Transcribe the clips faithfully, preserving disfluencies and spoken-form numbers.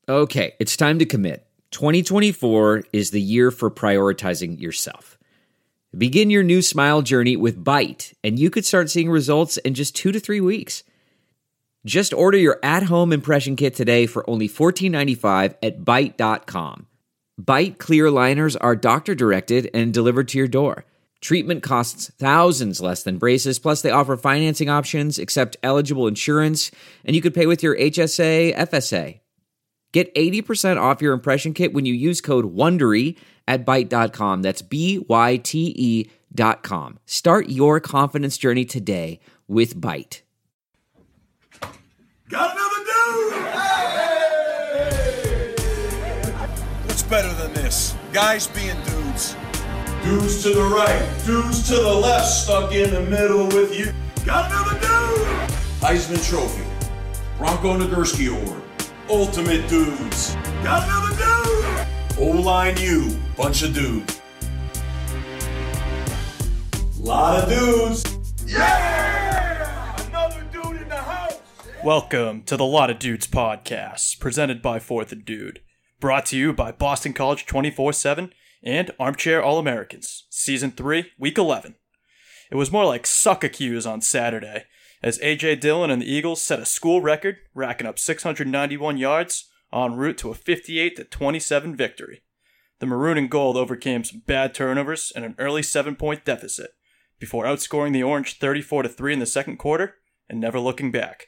Okay, it's time to commit. twenty twenty-four is the year for prioritizing yourself. Begin your new smile journey with Byte, and you could start seeing results in just two to three weeks. Just order your at-home impression kit today for only fourteen ninety-five at byte dot com. Byte clear aligners are doctor-directed and delivered to your door. Treatment costs thousands less than braces, plus they offer financing options, accept eligible insurance, and you could pay with your H S A, F S A. Get eighty percent off your impression kit when you use code WONDERY at byte dot com. That's B Y T E dot com. Start your confidence journey today with Byte. Got another dude! Hey! What's better than this? Guys being dudes. Dudes to the right, dudes to the left, stuck in the middle with you. Got another dude! Heisman Trophy, Bronco Nagurski Award, Ultimate Dudes. Got another dude! O-Line U, bunch of dudes. Lot of dudes. Yeah! Another dude in the house! Welcome to the Lot of Dudes podcast, presented by Fourth and Dude. Brought to you by Boston College twenty-four seven and Armchair All-Americans, Season three, Week eleven. It was more like suck-a-cues on Saturday, as A J Dillon and the Eagles set a school record, racking up six hundred ninety-one yards, en route to a fifty-eight to twenty-seven victory. The Maroon and Gold overcame some bad turnovers and an early seven-point deficit, before outscoring the Orange thirty-four to three in the second quarter, and never looking back.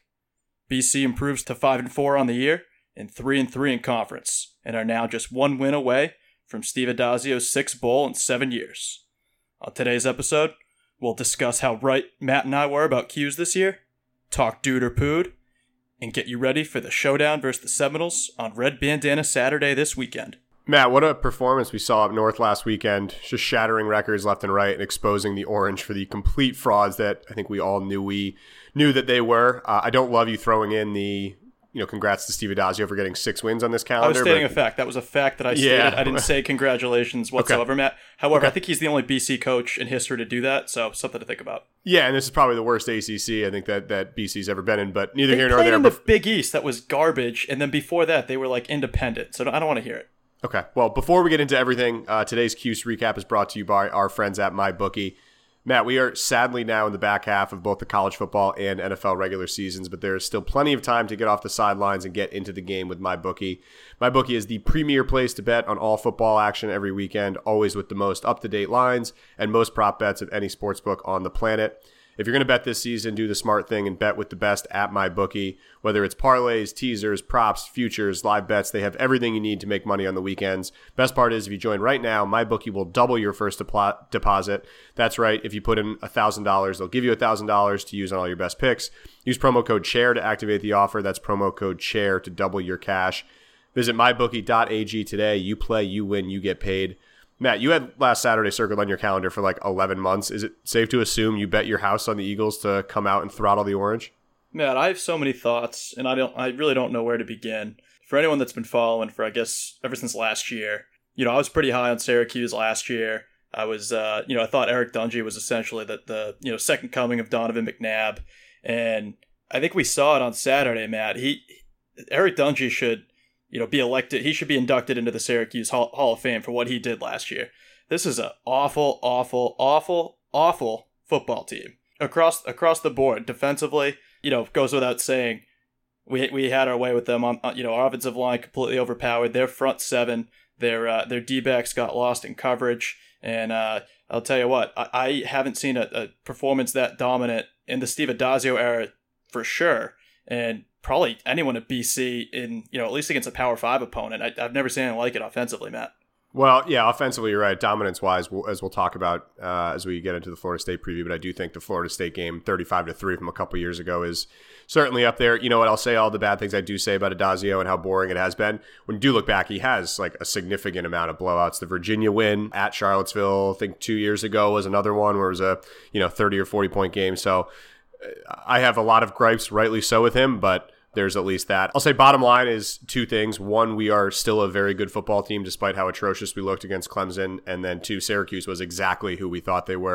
B C improves to five and four on the year, and three and three in conference, and are now just one win away from Steve Addazio's sixth bowl in seven years. On today's episode, we'll discuss how right Matt and I were about Q's this year, talk dude or pood, and get you ready for the showdown versus the Seminoles on Red Bandana Saturday this weekend. Matt, what a performance we saw up north last weekend, just shattering records left and right and exposing the Orange for the complete frauds that I think we all knew we knew that they were. Uh, I don't love you throwing in the, you know, congrats to Steve Addazio for getting six wins on this calendar. I was stating but, a fact. That was a fact that I stated. Yeah. I didn't say congratulations whatsoever, okay. Matt. However, okay. I think he's the only B C coach in history to do that, so something to think about. Yeah, and this is probably the worst A C C I think that, that B C's ever been in, but neither they here nor played there. in the Bef- Big East. That was garbage, and then before that, they were like independent, so I don't want to hear it. Okay, well, before we get into everything, uh, today's Q's recap is brought to you by our friends at MyBookie. Matt, we are sadly now in the back half of both the college football and N F L regular seasons, but there is still plenty of time to get off the sidelines and get into the game with MyBookie. MyBookie is the premier place to bet on all football action every weekend, always with the most up-to-date lines and most prop bets of any sportsbook on the planet. If you're going to bet this season, do the smart thing and bet with the best at MyBookie. Whether it's parlays, teasers, props, futures, live bets, they have everything you need to make money on the weekends. Best part is if you join right now, MyBookie will double your first de- deposit. That's right. If you put in one thousand dollars, they'll give you one thousand dollars to use on all your best picks. Use promo code CHAIR to activate the offer. That's promo code CHAIR to double your cash. Visit my bookie dot a g today. You play, you win, you get paid. Matt, you had last Saturday circled on your calendar for like eleven months. Is it safe to assume you bet your house on the Eagles to come out and throttle the Orange? Matt, I have so many thoughts, and I don't. I really don't know where to begin. For anyone that's been following for, I guess, ever since last year, you know, I was pretty high on Syracuse last year. I was, uh, you know, I thought Eric Dungey was essentially the, the, you know, second coming of Donovan McNabb, and I think we saw it on Saturday, Matt. He, Eric Dungey should, you know, be elected. He should be inducted into the Syracuse Hall, Hall of Fame for what he did last year. This is an awful, awful, awful, awful football team across across the board. Defensively, you know, goes without saying, we we had our way with them on, you know, our offensive line completely overpowered. Their front seven, their uh, their D-backs got lost in coverage, and uh, I'll tell you what, I, I haven't seen a, a performance that dominant in the Steve Addazio era for sure, and probably anyone at B C in, you know, at least against a Power Five opponent. I, I've never seen anything like it offensively, Matt. Well, yeah, offensively, you're right. Dominance-wise, we'll, as we'll talk about uh, as we get into the Florida State preview, but I do think the Florida State game, thirty-five to three from a couple years ago, is certainly up there. You know what? I'll say all the bad things I do say about Addazio and how boring it has been. When you do look back, he has like a significant amount of blowouts. The Virginia win at Charlottesville, I think two years ago, was another one where it was a, you know, thirty or forty point game. So I have a lot of gripes, rightly so, with him, but there's at least that. I'll say bottom line is two things. One, we are still a very good football team despite how atrocious we looked against Clemson. And then two, Syracuse was exactly who we thought they were.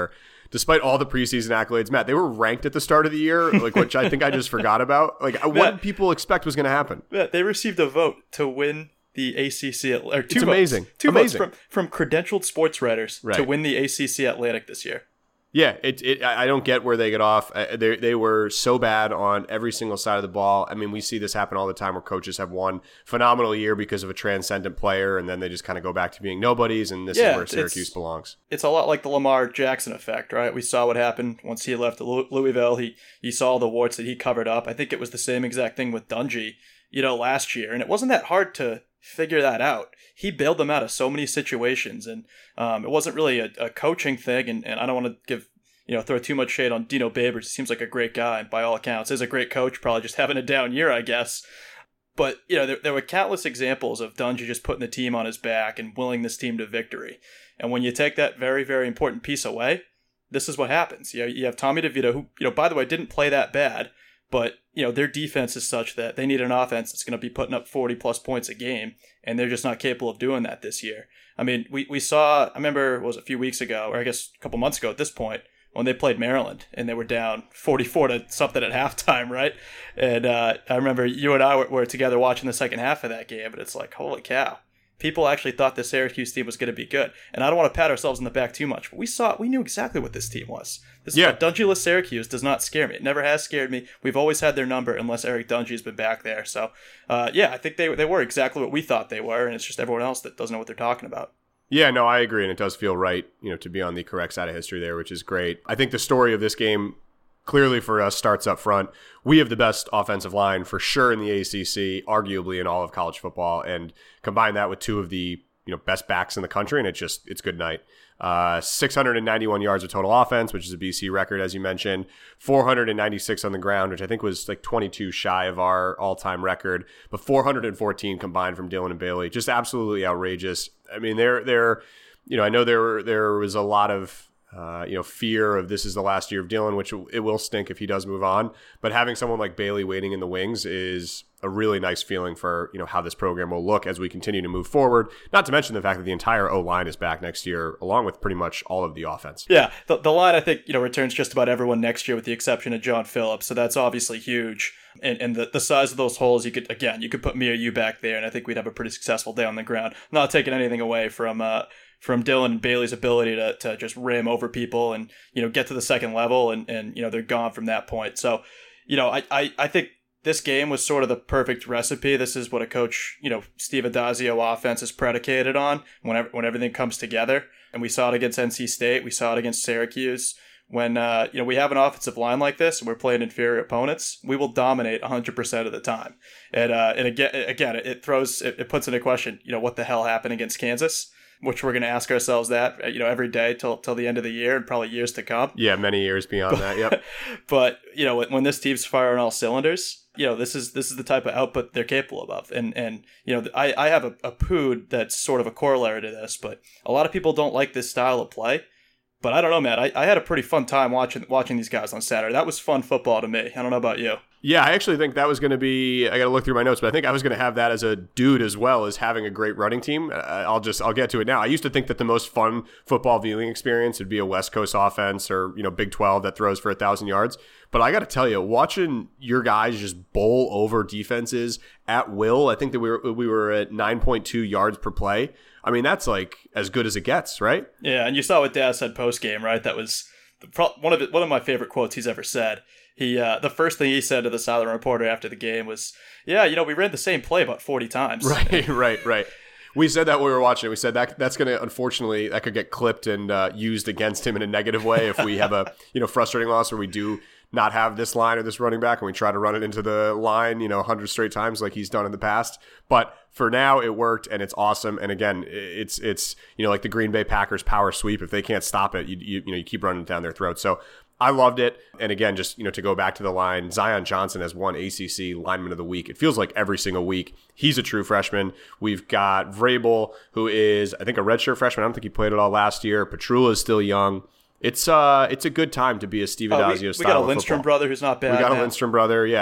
despite all the preseason accolades, Matt, they were ranked at the start of the year, like which I think I just forgot about. Like, Matt, what did people expect was going to happen? Matt, they received a vote to win the A C C, or two it's amazing. votes, two amazing. votes from, from credentialed sports writers right. to win the A C C Atlantic this year. Yeah, it, it. I don't get where they get off. They they were so bad on every single side of the ball. I mean, we see this happen all the time where coaches have one phenomenal year because of a transcendent player, and then they just kind of go back to being nobodies, and this yeah, is where Syracuse it's, belongs. It's a lot like the Lamar Jackson effect, right? We saw what happened once he left Louisville. He, he saw the warts that he covered up. I think it was the same exact thing with Dungy, you know, last year, and it wasn't that hard to figure that out. He bailed them out of so many situations, and um, it wasn't really a, a coaching thing, and, and I don't want to give... you know, throw too much shade on Dino Babers. He seems like a great guy, and by all accounts is a great coach, probably just having a down year, I guess. But, you know, there, there were countless examples of Dungy just putting the team on his back and willing this team to victory. And when you take that very, very important piece away, this is what happens. You know, you have Tommy DeVito, who, you know, by the way, didn't play that bad, but, you know, their defense is such that they need an offense that's going to be putting up forty plus points a game, and they're just not capable of doing that this year. I mean, we, we saw, I remember it was a few weeks ago, or I guess a couple months ago at this point, when they played Maryland and they were down forty-four to something at halftime, right? And uh, I remember you and I were, were together watching the second half of that game, and it's like, holy cow. People actually thought the Syracuse team was going to be good. And I don't want to pat ourselves in the back too much, but we saw, we knew exactly what this team was. This yeah. Dungy-less Syracuse does not scare me. It never has scared me. We've always had their number unless Eric Dungy's been back there. So, uh, yeah, I think they, they were exactly what we thought they were, and it's just everyone else that doesn't know what they're talking about. Yeah, no, I agree, and it does feel right, you know, to be on the correct side of history there, which is great. I think the story of this game, clearly for us, starts up front. We have the best offensive line for sure in the A C C, arguably in all of college football, and combine that with two of the, you know, best backs in the country, and it's just, it's good night. Uh, six hundred ninety-one yards of total offense, which is a B C record, as you mentioned. four hundred ninety-six on the ground, which I think was like twenty-two shy of our all-time record. But four hundred fourteen combined from Dillon and Bailey. Just absolutely outrageous. I mean, they're, they're you know, I know there, there was a lot of, uh, you know, fear of this is the last year of Dillon, which it will stink if he does move on. But having someone like Bailey waiting in the wings is a really nice feeling for, you know, how this program will look as we continue to move forward. Not to mention the fact that the entire O-line is back next year, along with pretty much all of the offense. Yeah, the, the line, I think, you know, returns just about everyone next year with the exception of John Phillips. So that's obviously huge. And and the, the size of those holes, you could, again, you could put me or you back there, and I think we'd have a pretty successful day on the ground. Not taking anything away from uh, from Dillon and Bailey's ability to to just ram over people and, you know, get to the second level, and, and you know, they're gone from that point. So, you know, I, I, I think this game was sort of the perfect recipe. This is what a coach, you know, Steve Addazio offense is predicated on whenever when everything comes together. And we saw it against N C State. We saw it against Syracuse. When, uh, you know, we have an offensive line like this and we're playing inferior opponents, we will dominate one hundred percent of the time. And, uh, and again, again, it throws, it, it puts into question, you know, what the hell happened against Kansas, which we're going to ask ourselves that, you know, every day till till the end of the year and probably years to come. Yeah, many years beyond that, yep. But, you know, when this team's firing all cylinders, you know, this is this is the type of output they're capable of. And, and you know, I, I have a, a pood that's sort of a corollary to this, but a lot of people don't like this style of play. But I don't know, Matt. I, I had a pretty fun time watching watching these guys on Saturday. That was fun football to me. I don't know about you. Yeah, I actually think that was going to be, I got to look through my notes, but I think I was going to have that as a dude as well as having a great running team. Uh, I'll just, I'll get to it now. I used to think that the most fun football viewing experience would be a West Coast offense or, you know, Big twelve that throws for a thousand yards. But I got to tell you, watching your guys just bowl over defenses at will, I think that we were, we were at nine point two yards per play. I mean, that's like as good as it gets, right? Yeah, and you saw what Daz said post game, right? That was the, one of the, one of my favorite quotes he's ever said. He uh, the first thing he said to the silent reporter after the game was, "Yeah, you know, we ran the same play about forty times." Right, right, right. We said that when we were watching it. We said that that's going to, unfortunately, that could get clipped and uh, used against him in a negative way if we have a, you know, frustrating loss where we do not have this line or this running back and we try to run it into the line, you know, a hundred straight times like he's done in the past. But for now, it worked and it's awesome. And again, it's it's you know, like the Green Bay Packers power sweep. If they can't stop it, you you, you know, you keep running it down their throats. So I loved it. And again, just, you know, to go back to the line, Zion Johnson has won A C C Lineman of the Week. It feels like every single week. He's a true freshman. We've got Vrabel, who is, I think, a redshirt freshman. I don't think he played it all last year. Petrula is still young. It's uh, it's a good time to be a Steve Addazio oh, we, style we got a of Lindstrom football. brother who's not bad. We got now. a Lindstrom brother, yeah.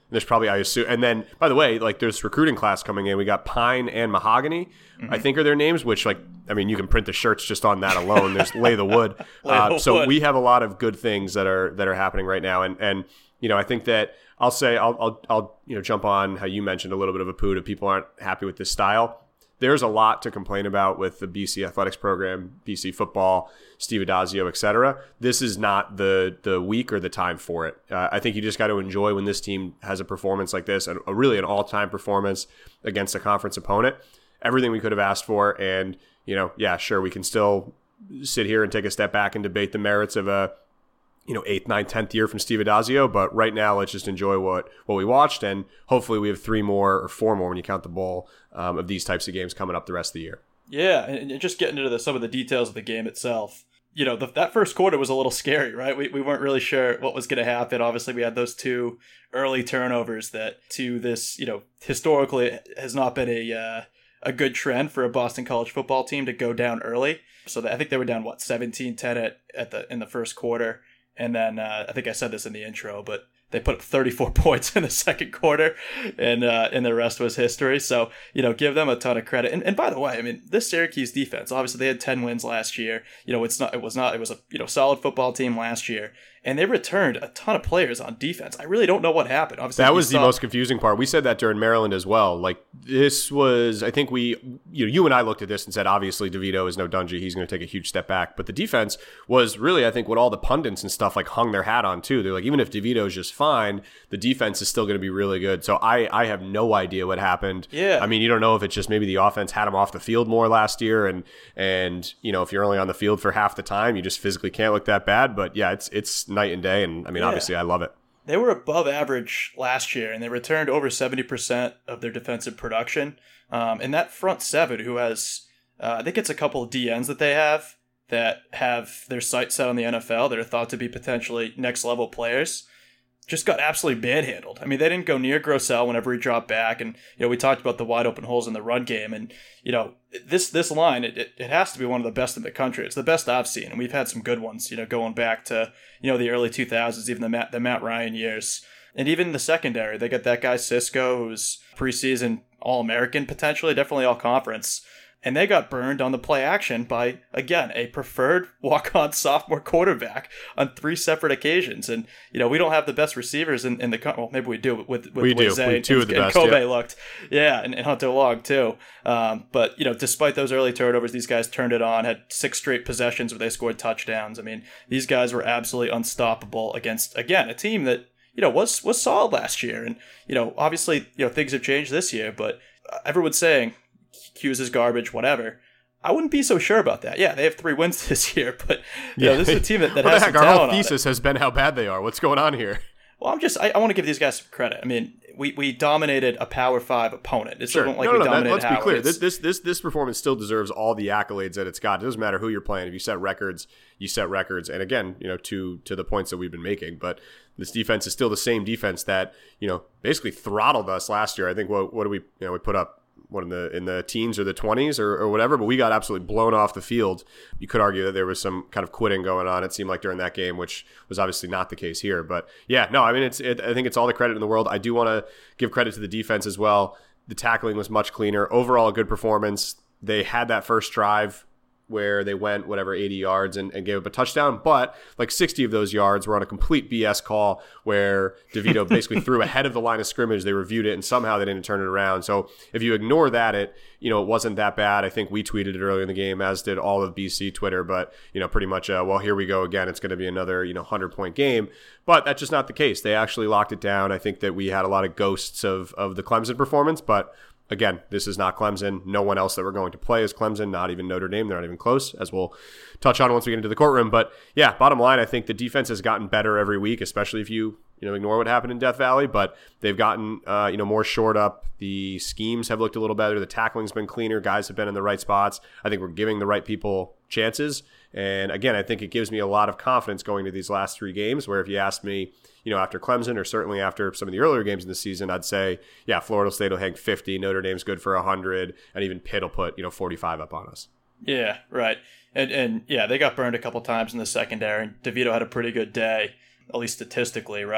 There's probably, I assume, and then, by the way, like there's recruiting class coming in. We got Pine and Mahogany, mm-hmm. I think are their names, which like, I mean, you can print the shirts just on that alone. There's Lay the Wood. Lay uh, the so wood. we have a lot of good things that are, that are happening right now. And, and, you know, I think that I'll say, I'll, I'll, I'll, you know, jump on how you mentioned a little bit of a poo if people aren't happy with this style. There's a lot to complain about with the B C athletics program, B C football, Steve Addazio, et cetera. This is not the the week or the time for it. Uh, I think you just got to enjoy when this team has a performance like this, and a, really an all-time performance against a conference opponent. Everything we could have asked for, and you know, yeah, sure, we can still sit here and take a step back and debate the merits of a you know eighth, ninth, tenth year from Steve Addazio. But right now, let's just enjoy what what we watched, and hopefully, we have three more or four more when you count the bowl. Um, of these types of games coming up the rest of the year. Yeah, and just getting into the, some of the details of the game itself. You know, the, that first quarter was a little scary, right? We we weren't really sure what was going to happen. Obviously, we had those two early turnovers that, to this, you know, historically has not been a uh, a good trend for a Boston College football team to go down early. So I think they were down, what, seventeen ten at, at the in the first quarter. And then uh, I think I said this in the intro, but they put up thirty-four points in the second quarter, and uh, and the rest was history. So, you know, give them a ton of credit. And and by the way, I mean, this Syracuse defense, obviously they had ten wins last year. You know, it's not, it was not, it was a, you know, solid football team last year. And they returned a ton of players on defense. I really don't know what happened. Obviously, that was saw- the most confusing part. We said that during Maryland as well. Like, this was, I think we, you know, you and I looked at this and said, obviously, DeVito is no Dungy. He's going to take a huge step back. But the defense was really, I think, what all the pundits and stuff like hung their hat on, too. They're like, even if DeVito is just fine, the defense is still going to be really good. So I, I have no idea what happened. Yeah. I mean, you don't know if it's just maybe the offense had him off the field more last year. And, and you know, if you're only on the field for half the time, you just physically can't look that bad. But yeah, it's it's night and day. And I mean, Yeah. obviously, I love it. They were above average last year, and they returned over seventy percent of their defensive production. Um, and that front seven, who has, uh, I think it's a couple of D Ns that they have that have their sights set on the N F L that are thought to be potentially next-level players, just got absolutely manhandled. I mean, they didn't go near Grossell whenever he dropped back. And, you know, we talked about the wide open holes in the run game. And, you know, this this line, it, it, it has to be one of the best in the country. It's the best I've seen. And we've had some good ones, you know, going back to, you know, the early two thousands, even the Matt, the Matt Ryan years. And even the secondary, they got that guy Cisco, who's preseason All-American potentially, definitely All-Conference. And they got burned on the play action by, again, a preferred walk-on sophomore quarterback on three separate occasions. And, you know, we don't have the best receivers in, in the country. Well, maybe we do with, with we do. Zay We two and, of the and best, Kobe yeah. looked. Yeah, and, and Hunter Long, too. Um, but, you know, despite those early turnovers, these guys turned it on, had six straight possessions where they scored touchdowns. I mean, these guys were absolutely unstoppable against, again, a team that, you know, was was solid last year. And, you know, obviously, you know, things have changed this year, but everyone's saying Hughes is garbage, whatever. I wouldn't be so sure about that. Yeah, they have three wins this year, but you yeah. know, this is a team that, that what has the heck? some Our talent whole on thesis it. has been how bad they are. What's going on here? Well, I'm just I, I want to give these guys some credit. I mean, we, we dominated a Power Five opponent. It's Sure. not like no, we no, no. dominated That, let's Howard. be clear. It's- This, this this this performance still deserves all the accolades that it's got. It doesn't matter who you're playing. If you set records, you set records. And again, you know, to to the points that we've been making. But this defense is still the same defense that, you know, basically throttled us last year. I think what what do we you know we put up. What in the in the teens or the twenties or, or whatever, but we got absolutely blown off the field. You could argue that there was some kind of quitting going on. It seemed like during that game, which was obviously not the case here. But yeah, no, I mean, it's it, I think it's all the credit in the world. I do want to give credit to the defense as well. The tackling was much cleaner. Overall, a good performance. They had that first drive where they went whatever eighty yards and, and gave up a touchdown, but like sixty of those yards were on a complete B S call where DeVito basically threw ahead of the line of scrimmage. They reviewed it and somehow they didn't turn it around. So if you ignore that, it you know it wasn't that bad. I think we tweeted it earlier in the game, as did all of B C Twitter. But you know pretty much, uh, well, here we go again. It's going to be another you know hundred point game, but that's just not the case. They actually locked it down. I think that we had a lot of ghosts of of the Clemson performance, but. Again, this is not Clemson. No one else that we're going to play is Clemson, not even Notre Dame. They're not even close, as we'll touch on once we get into the courtroom. But yeah, bottom line, I think the defense has gotten better every week, especially if you you know ignore what happened in Death Valley. But they've gotten uh, you know more shored up. The schemes have looked a little better. The tackling's been cleaner. Guys have been in the right spots. I think we're giving the right people chances. And again, I think it gives me a lot of confidence going to these last three games where if you asked me, you know, after Clemson or certainly after some of the earlier games in the season, I'd say, yeah, Florida State will hang fifty, Notre Dame's good for one hundred, and even Pitt will put, you know, forty-five up on us. Yeah, right. And, and yeah, they got burned a couple times in the secondary, and DeVito had a pretty good day, at least statistically, right?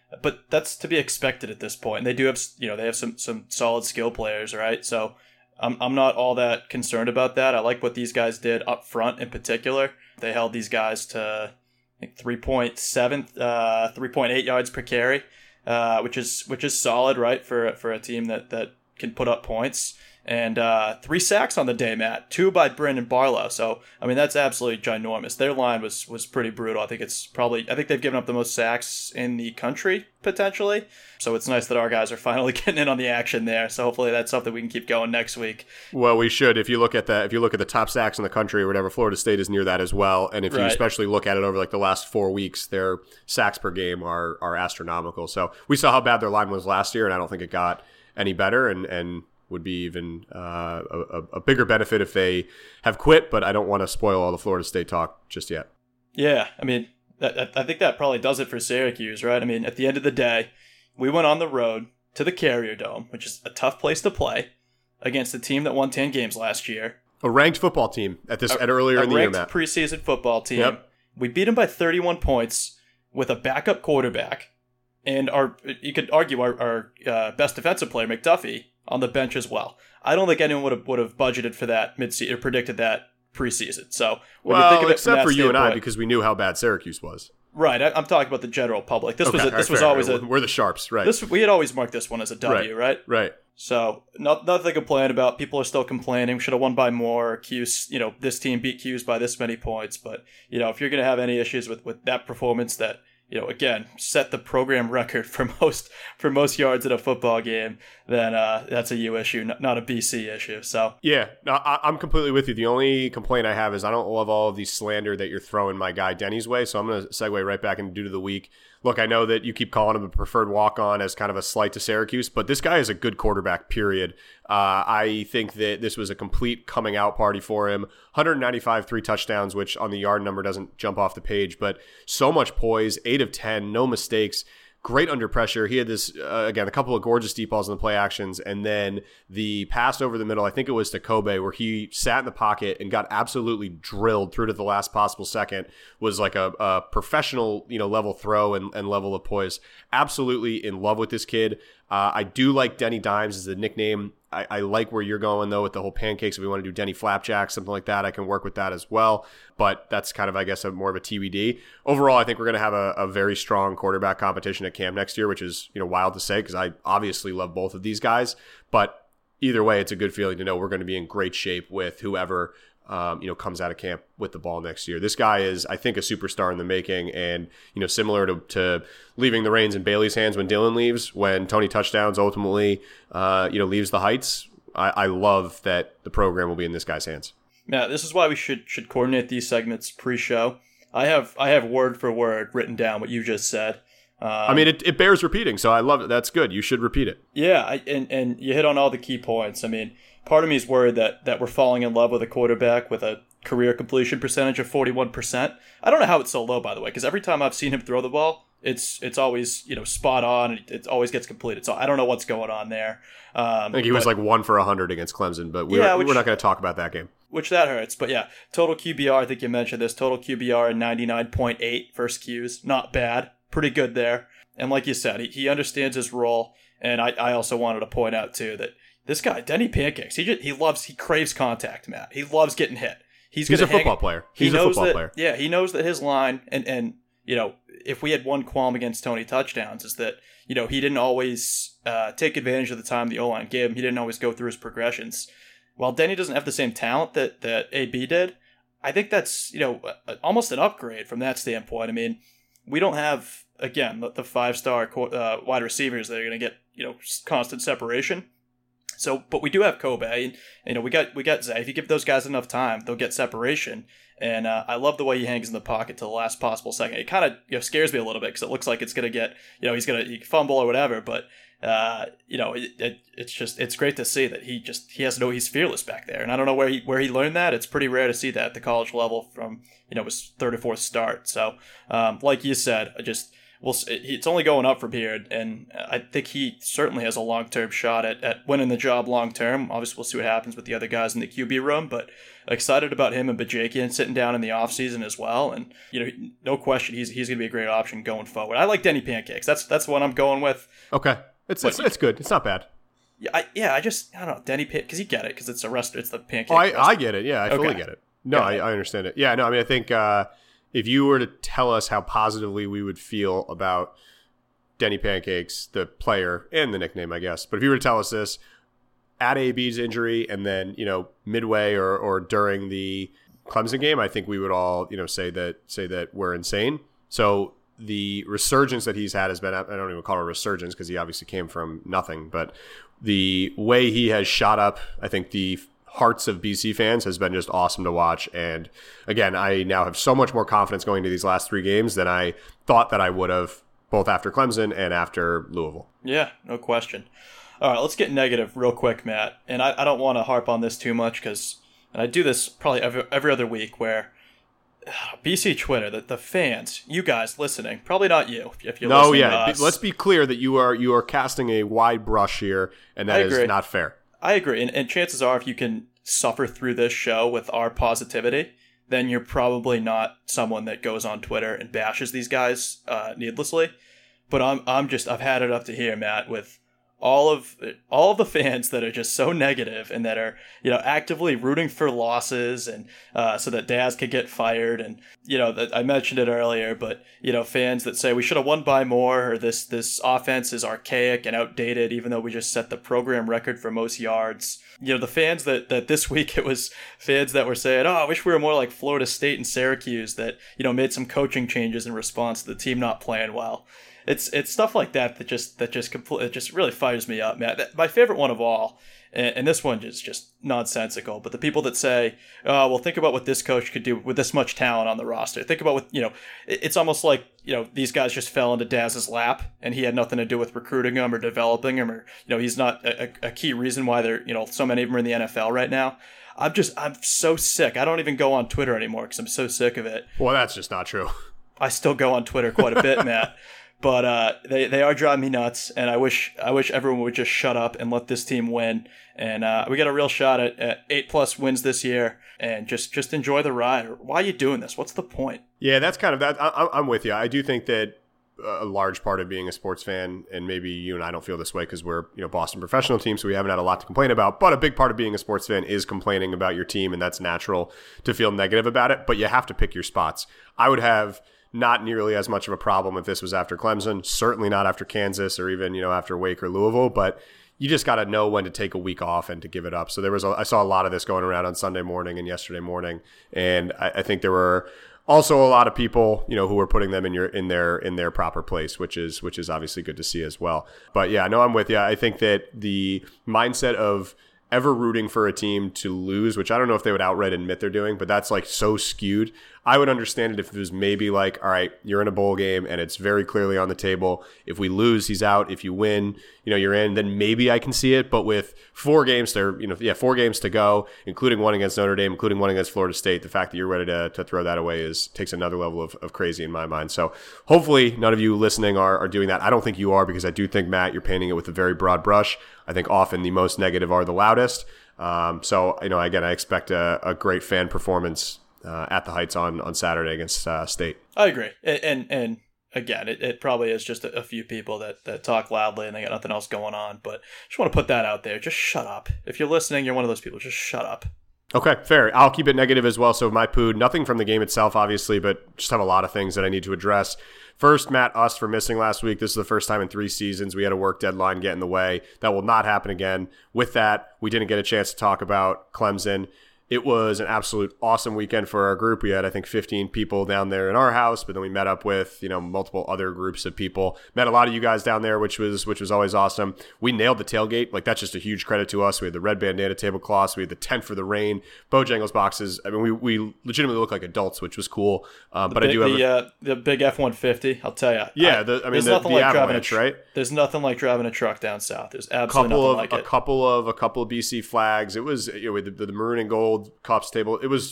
but that's to be expected at this point. And they do have, you know, they have some some solid skill players, right? So I'm I'm not all that concerned about that. I like what these guys did up front in particular. They held these guys to I think three point seven, uh, three point eight yards per carry, uh, which is which is solid, right, for for a team that that can put up points. And uh, three sacks on the day, Matt. Two by Brandon Barlow. So, I mean, that's absolutely ginormous. Their line was was pretty brutal. I think it's probably, I think they've given up the most sacks in the country, potentially. So it's nice that our guys are finally getting in on the action there. So hopefully that's something we can keep going next week. Well, we should. If you look at that, if you look at the top sacks in the country or whatever, Florida State is near that as well. And if you Right. especially look at it over like the last four weeks, their sacks per game are are astronomical. So we saw how bad their line was last year, and I don't think it got any better. And and would be even uh, a, a bigger benefit if they have quit, but I don't want to spoil all the Florida State talk just yet. Yeah, I mean, that, that, I think that probably does it for Syracuse, right? I mean, at the end of the day, we went on the road to the Carrier Dome, which is a tough place to play, against a team that won ten games last year. A ranked football team at this A, at earlier a in the year, ranked Matt. preseason football team. Yep. We beat them by thirty-one points with a backup quarterback, and our you could argue our, our uh, best defensive player, McDuffie, on the bench as well. I don't think anyone would have would have budgeted for that mid-season or predicted that preseason. So when well, you think of it except for you and I, standpoint- because we knew how bad Syracuse was. right? I, I'm talking about the general public. This Okay, was a, all this right, was fair. always we're, a we're the sharps, right? this we had always marked this one as a W, right? Right. So not, nothing to complain about. People are still complaining. Should have won by more. Q's, you know, this team beat Q's by this many points. But you know, if you're going to have any issues with, with that performance, that you know, again, set the program record for most for most yards in a football game, then uh, that's a U issue, not, not a B C issue. So Yeah, no, I, I'm completely with you. The only complaint I have is I don't love all of the slander that you're throwing my guy Denny's way. So I'm going to segue right back into Due to the Week. Look, I know that you keep calling him a preferred walk-on as kind of a slight to Syracuse, but this guy is a good quarterback, period. Uh, I think that this was a complete coming out party for him. one ninety-five, three touchdowns, which on the yard number doesn't jump off the page, but so much poise, eight of ten, no mistakes. Great under pressure. He had this, uh, again, a couple of gorgeous deep balls in the play actions, and then the pass over the middle, I think it was to Kobe, where he sat in the pocket and got absolutely drilled through to the last possible second, was like a, a professional, you know, level throw and, and level of poise. Absolutely in love with this kid. Uh, I do like Denny Dimes as the nickname. I, I like where you're going, though, with the whole pancakes. If we want to do Denny Flapjack, something like that, I can work with that as well. But that's kind of, I guess, a, more of a T B D. Overall, I think we're going to have a, a very strong quarterback competition at camp next year, which is, you know, wild to say because I obviously love both of these guys. But either way, it's a good feeling to know we're going to be in great shape with whoever Um, you know, comes out of camp with the ball next year. This guy is, I think, a superstar in the making, and you know, similar to, to leaving the reins in Bailey's hands when Dylan leaves, when Tony Touchdowns ultimately, uh, you know, leaves the Heights. I, I love that the program will be in this guy's hands. yeah, this is why we should should coordinate these segments pre-show. I have I have word for word written down what you just said. Um, I mean, it, it bears repeating, so I love it. That's good. You should repeat it. Yeah, I, and and you hit on all the key points. I mean, part of me is worried that that we're falling in love with a quarterback with a career completion percentage of forty-one percent. I don't know how it's so low, by the way, because every time I've seen him throw the ball, it's it's always, you know, spot on, and it always gets completed. So I don't know what's going on there. Um, I think he was but, like one for one hundred against Clemson, but we're, Yeah, which- we're not going to talk about that game. which that hurts. But yeah, total Q B R, I think you mentioned this, total Q B R in ninety-nine point eight first Qs. Not bad. Pretty good there. And like you said, he, he understands his role. And I, I also wanted to point out, too, that this guy, Denny Pancakes, he just, he loves, he craves contact, Matt. He loves getting hit. He's, He's a gonna hang- football player. He He's a knows football that, player. Yeah, he knows that his line, and, and, you know, if we had one qualm against Tony Touchdowns, is that, you know, he didn't always uh, take advantage of the time the O-line gave him. He didn't always go through his progressions. While Denny doesn't have the same talent that, that A B did, I think that's, you know, almost an upgrade from that standpoint. I mean, we don't have, again, the, the five-star uh, wide receivers that are going to get, you know, constant separation. So, but we do have Kobe, and you know, we got we got Zay. If you give those guys enough time, they'll get separation. And uh, I love the way he hangs in the pocket to the last possible second. It kind of, you know, scares me a little bit because it looks like it's going to get, you know, he's going to fumble or whatever. But uh, you know, it, it, it's just it's great to see that he just he has no he's fearless back there. And I don't know where he where he learned that. It's pretty rare to see that at the college level from, you know, his third or fourth start. So um, like you said, I just we'll it's only going up from here, and I think he certainly has a long-term shot at, at winning the job long-term. Obviously, we'll see what happens with the other guys in the Q B room, but excited about him and Bajakian sitting down in the offseason as well. And, you know, no question, he's he's going to be a great option going forward. I like Denny Pancakes. That's that's what I'm going with. Okay. It's it's, it's good. It's not bad. Yeah, I, yeah, I just, I don't know, Denny Pancakes, because you get it, because it's a restaurant, it's the pancake. Oh, I, restaurant. I get it. Yeah, I fully Okay. get it. No, I, I understand it. Yeah, no, I mean, I think uh, if you were to tell us how positively we would feel about Denny Pancakes, the player, and the nickname, I guess, but if you were to tell us this, at A B's injury and then, you know, midway or, or during the Clemson game, I think we would all, you know, say that say that we're insane. So the resurgence that he's had has been, I don't even call it a resurgence because he obviously came from nothing, but the way he has shot up, I think the hearts of B C fans has been just awesome to watch. And again, I now have so much more confidence going into these last three games than I thought that I would have, both after Clemson and after Louisville. Yeah, no question. All right, let's get negative real quick, Matt. And I, I don't want to harp on this too much because, and I do this probably every, every other week where uh, B C Twitter, the, the fans, you guys listening, probably not you if you're no, listening yeah. to us. Let's be clear that you are you are casting a wide brush here, and that I is agree. not fair. I agree. And, and chances are if you can suffer through this show with our positivity, then you're probably not someone that goes on Twitter and bashes these guys uh, needlessly. But I'm I'm just I've had it up to here, Matt, with all of all of the fans that are just so negative and that are, you know, actively rooting for losses and uh, so that Daz could get fired. And, you know, that I mentioned it earlier, but, you know, fans that say we should have won by more, or this this offense is archaic and outdated, even though we just set the program record for most yards. You know, the fans that, that this week it was fans that were saying, oh, I wish we were more like Florida State and Syracuse that, you know, made some coaching changes in response to the team not playing well. It's it's stuff like that that just that just completely just really fires me up, man. My favorite one of all, and, and this one is just nonsensical. But the people that say, "Oh, well, think about what this coach could do with this much talent on the roster. Think about what you know." It's almost like you know these guys just fell into Daz's lap, and he had nothing to do with recruiting them or developing them, or you know he's not a, a key reason why they're you know so many of them are in the N F L right now. I'm just I'm so sick. I don't even go on Twitter anymore because I'm so sick of it. Well, that's just not true. I still go on Twitter quite a bit, Matt. But uh, they they are driving me nuts, and I wish I wish everyone would just shut up and let this team win. And uh, we got a real shot at, at eight plus wins this year, and just just enjoy the ride. Why are you doing this? What's the point? Yeah, that's kind of that. I, I'm with you. I do think that a large part of being a sports fan, and maybe you and I don't feel this way because we're you know Boston professional team, so we haven't had a lot to complain about. But a big part of being a sports fan is complaining about your team, and that's natural to feel negative about it. But you have to pick your spots. I would have not nearly as much of a problem if this was after Clemson, certainly not after Kansas or even, you know, after Wake or Louisville, but you just got to know when to take a week off and to give it up. So there was, a, I saw a lot of this going around on Sunday morning and yesterday morning. And I, I think there were also a lot of people, you know, who were putting them in your, in their, in their proper place, which is, which is obviously good to see as well. But yeah, no, I'm with you. I think that the mindset of ever rooting for a team to lose, which I don't know if they would outright admit they're doing, but that's like so skewed. I would understand it if it was maybe like, all right, you're in a bowl game and it's very clearly on the table. If we lose, he's out. If you win, you know, you're in, then maybe I can see it. But with four games there, you know, yeah, four games to go, including one against Notre Dame, including one against Florida State, the fact that you're ready to, to throw that away is takes another level of, of crazy in my mind. So hopefully none of you listening are, are doing that. I don't think you are, because I do think, Matt, you're painting it with a very broad brush. I think often the most negative are the loudest. Um, so, you know, again, I expect a, a great fan performance uh, at the Heights on, on Saturday against uh, State. I agree. And, and, and again, it, it probably is just a, a few people that, that talk loudly and they got nothing else going on. But just want to put that out there. Just shut up. If you're listening, you're one of those people. Just shut up. Okay, fair. I'll keep it negative as well. So my poo, nothing from the game itself, obviously, but just have a lot of things that I need to address. First, Matt, us for missing last week. This is the first time in three seasons we had a work deadline get in the way. That will not happen again. With that, we didn't get a chance to talk about Clemson. It was an absolute awesome weekend for our group. We had, I think, fifteen people down there in our house, but then we met up with, you know, multiple other groups of people. Met a lot of you guys down there, which was which was always awesome. We nailed the tailgate. Like, that's just a huge credit to us. We had the red bandana tablecloths. We had the tent for the rain, Bojangles boxes. I mean, we, we legitimately look like adults, which was cool. Um, but big, I do have the, a, uh, the big F one fifty. I'll tell you. Yeah, I, the, I mean, there's the, nothing the like driving a avalanche, tr- right? There's nothing like driving a truck down south. There's absolutely couple nothing of, like a it. couple of a couple of B C flags. It was, you know, the, the maroon and gold Cops table. It was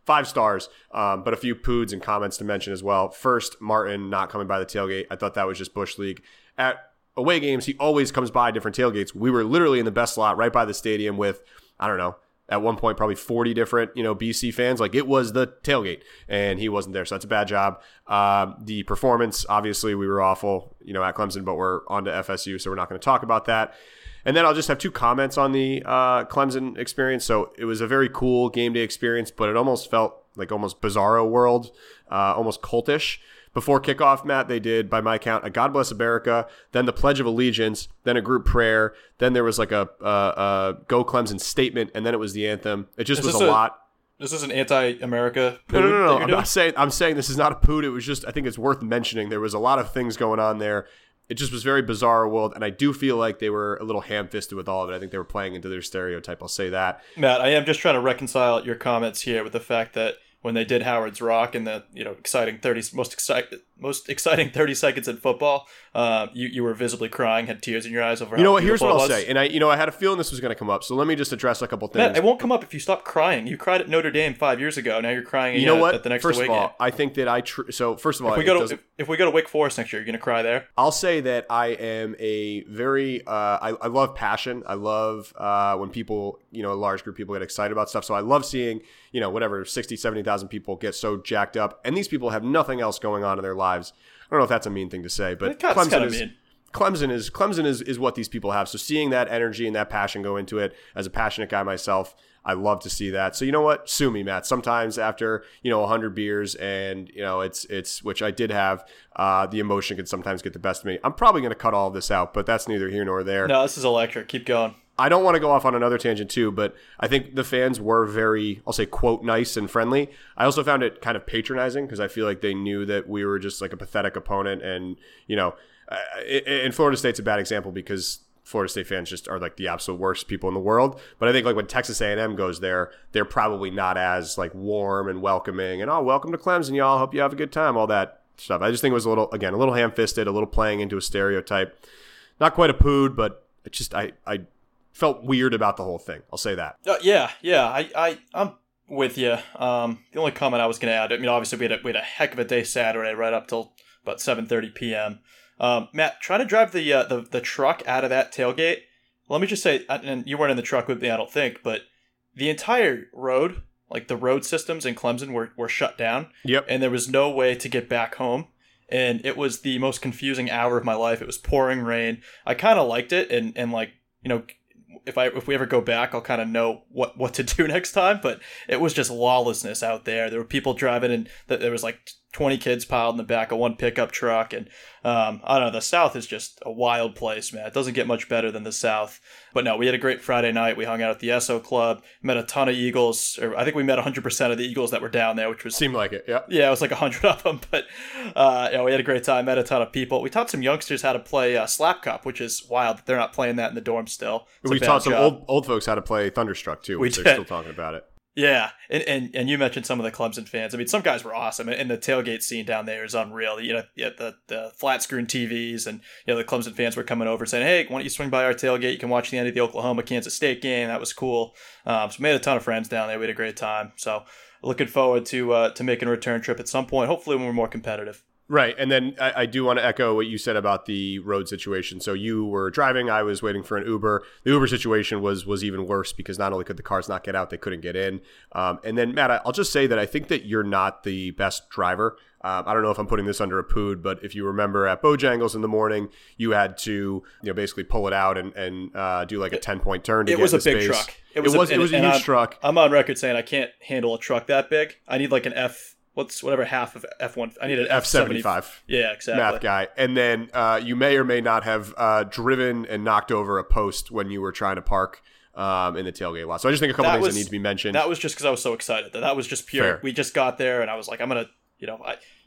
five stars, um, but a few poods and comments to mention as well. First, Martin not coming by the tailgate. I thought that was just Bush League. At away games, he always comes by different tailgates. We were literally in the best slot right by the stadium with, I don't know, at one point probably forty different, you know, B C fans. Like, it was the tailgate, and he wasn't there, so that's a bad job. Uh, the performance, obviously, we were awful, you know, at Clemson, but we're on to F S U, so we're not going to talk about that. And then I'll just have two comments on the uh, Clemson experience. So it was a very cool game day experience, but it almost felt like almost Bizarro World, uh, almost cultish. Before kickoff, Matt, they did, by my count, a God Bless America, then the Pledge of Allegiance, then a group prayer, then there was like a, a, a Go Clemson statement, and then it was the anthem. It just is was a, a lot. This is an anti-America. No, no, no, no. I'm not saying. I'm saying this is not a pood. It was just. I think it's worth mentioning. There was a lot of things going on there. It just was very bizarre world, and I do feel like they were a little ham-fisted with all of it. I think they were playing into their stereotype. I'll say that. Matt, I am just trying to reconcile your comments here with the fact that when they did Howard's Rock and the, you know, exciting thirty most exciting most exciting thirty seconds in football, uh, you you were visibly crying, had tears in your eyes over. You know how what? Here's what I'll was. say, and I you know I had a feeling this was going to come up, so let me just address a couple things. Matt, it won't come up if you stop crying. You cried at Notre Dame five years ago. Now you're crying. You know what? At the next first away of all, game. I think that I tr- so first of all, If we it go to doesn't- if, if we go to Wake Forest next year, you're gonna cry there. I'll say that I am a very uh, I, I love passion. I love uh, when people, you know, a large group of people get excited about stuff. So I love seeing, you know, whatever, sixty, seventy thousand people get so jacked up. And these people have nothing else going on in their lives. I don't know if that's a mean thing to say, but That's Clemson kinda is, mean. Clemson is Clemson is is what these people have. So seeing that energy and that passion go into it, as a passionate guy myself, I love to see that. So you know what? Sue me, Matt. Sometimes after, you know, a hundred beers and, you know, it's, it's, which I did have, uh, the emotion can sometimes get the best of me. I'm probably going to cut all of this out, but that's neither here nor there. No, this is electric. Keep going. I don't want to go off on another tangent too, but I think the fans were very, I'll say, quote, nice and friendly. I also found it kind of patronizing because I feel like they knew that we were just like a pathetic opponent. And, you know, uh, and Florida State's a bad example because Florida State fans just are like the absolute worst people in the world. But I think like when Texas A and M goes there, they're probably not as like warm and welcoming and, oh, welcome to Clemson, y'all. Hope you have a good time, all that stuff. I just think it was a little, again, a little ham-fisted, a little playing into a stereotype. Not quite a pood, but it just, I, I felt weird about the whole thing. I'll say that. Uh, yeah, yeah, I, I, I'm with you. Um, the only comment I was going to add, I mean, obviously we had, a, we had a heck of a day Saturday, right up till about seven thirty p.m. Um, Matt, try to drive the, uh, the the truck out of that tailgate. Let me just say, and you weren't in the truck with me, I don't think, but the entire road, like the road systems in Clemson were, were shut down. Yep. And there was no way to get back home. And it was the most confusing hour of my life. It was pouring rain. I kind of liked it, and, and like, you know, if I if we ever go back, I'll kind of know what, what to do next time. But it was just lawlessness out there. There were people driving, and there was like twenty kids piled in the back of one pickup truck. And um, I don't know, the South is just a wild place, man. It doesn't get much better than the South. But no, we had a great Friday night. We hung out at the Esso Club, met a ton of Eagles. Or I think we met one hundred percent of the Eagles that were down there, which was... Seemed like it, yeah. Yeah, it was like one hundred of them. But uh, you know, we had a great time, met a ton of people. We taught some youngsters how to play uh, Slap Cup, which is wild that they're not playing that in the dorm still. It's We a bad taught some job. old old folks how to play Thunderstruck too, We which did. they're still talking about it. Yeah, and, and and you mentioned some of the Clemson fans. I mean, some guys were awesome, and the tailgate scene down there is unreal. You know, yeah, the the flat screen T Vs, and you know the Clemson fans were coming over saying, "Hey, why don't you swing by our tailgate? You can watch the end of the Oklahoma Kansas State game. That was cool." Um, so we made a ton of friends down there. We had a great time. So looking forward to uh, to making a return trip at some point. Hopefully, when we're more competitive. Right. And then I, I do want to echo what you said about the road situation. So you were driving, I was waiting for an Uber. The Uber situation was was even worse because not only could the cars not get out, they couldn't get in. Um, and then, Matt, I'll just say that I think that you're not the best driver. Um, I don't know if I'm putting this under a pood, but if you remember at Bojangles in the morning, you had to, you know, basically pull it out and, and uh, do like a ten-point turn to It get was a into big space. truck. It was, it was, and- it was a and huge I'm- truck. I'm on record saying I can't handle a truck that big. I need like an F. What's whatever half of F one? I need an F seventy-five. Yeah, exactly. Math guy. And then uh, you may or may not have uh, driven and knocked over a post when you were trying to park um, in the tailgate lot. So I just think a couple That things was- that need to be mentioned. That was just because I was so excited. That that was just pure. Fair. We just got there, and I was like, I'm gonna, you know, I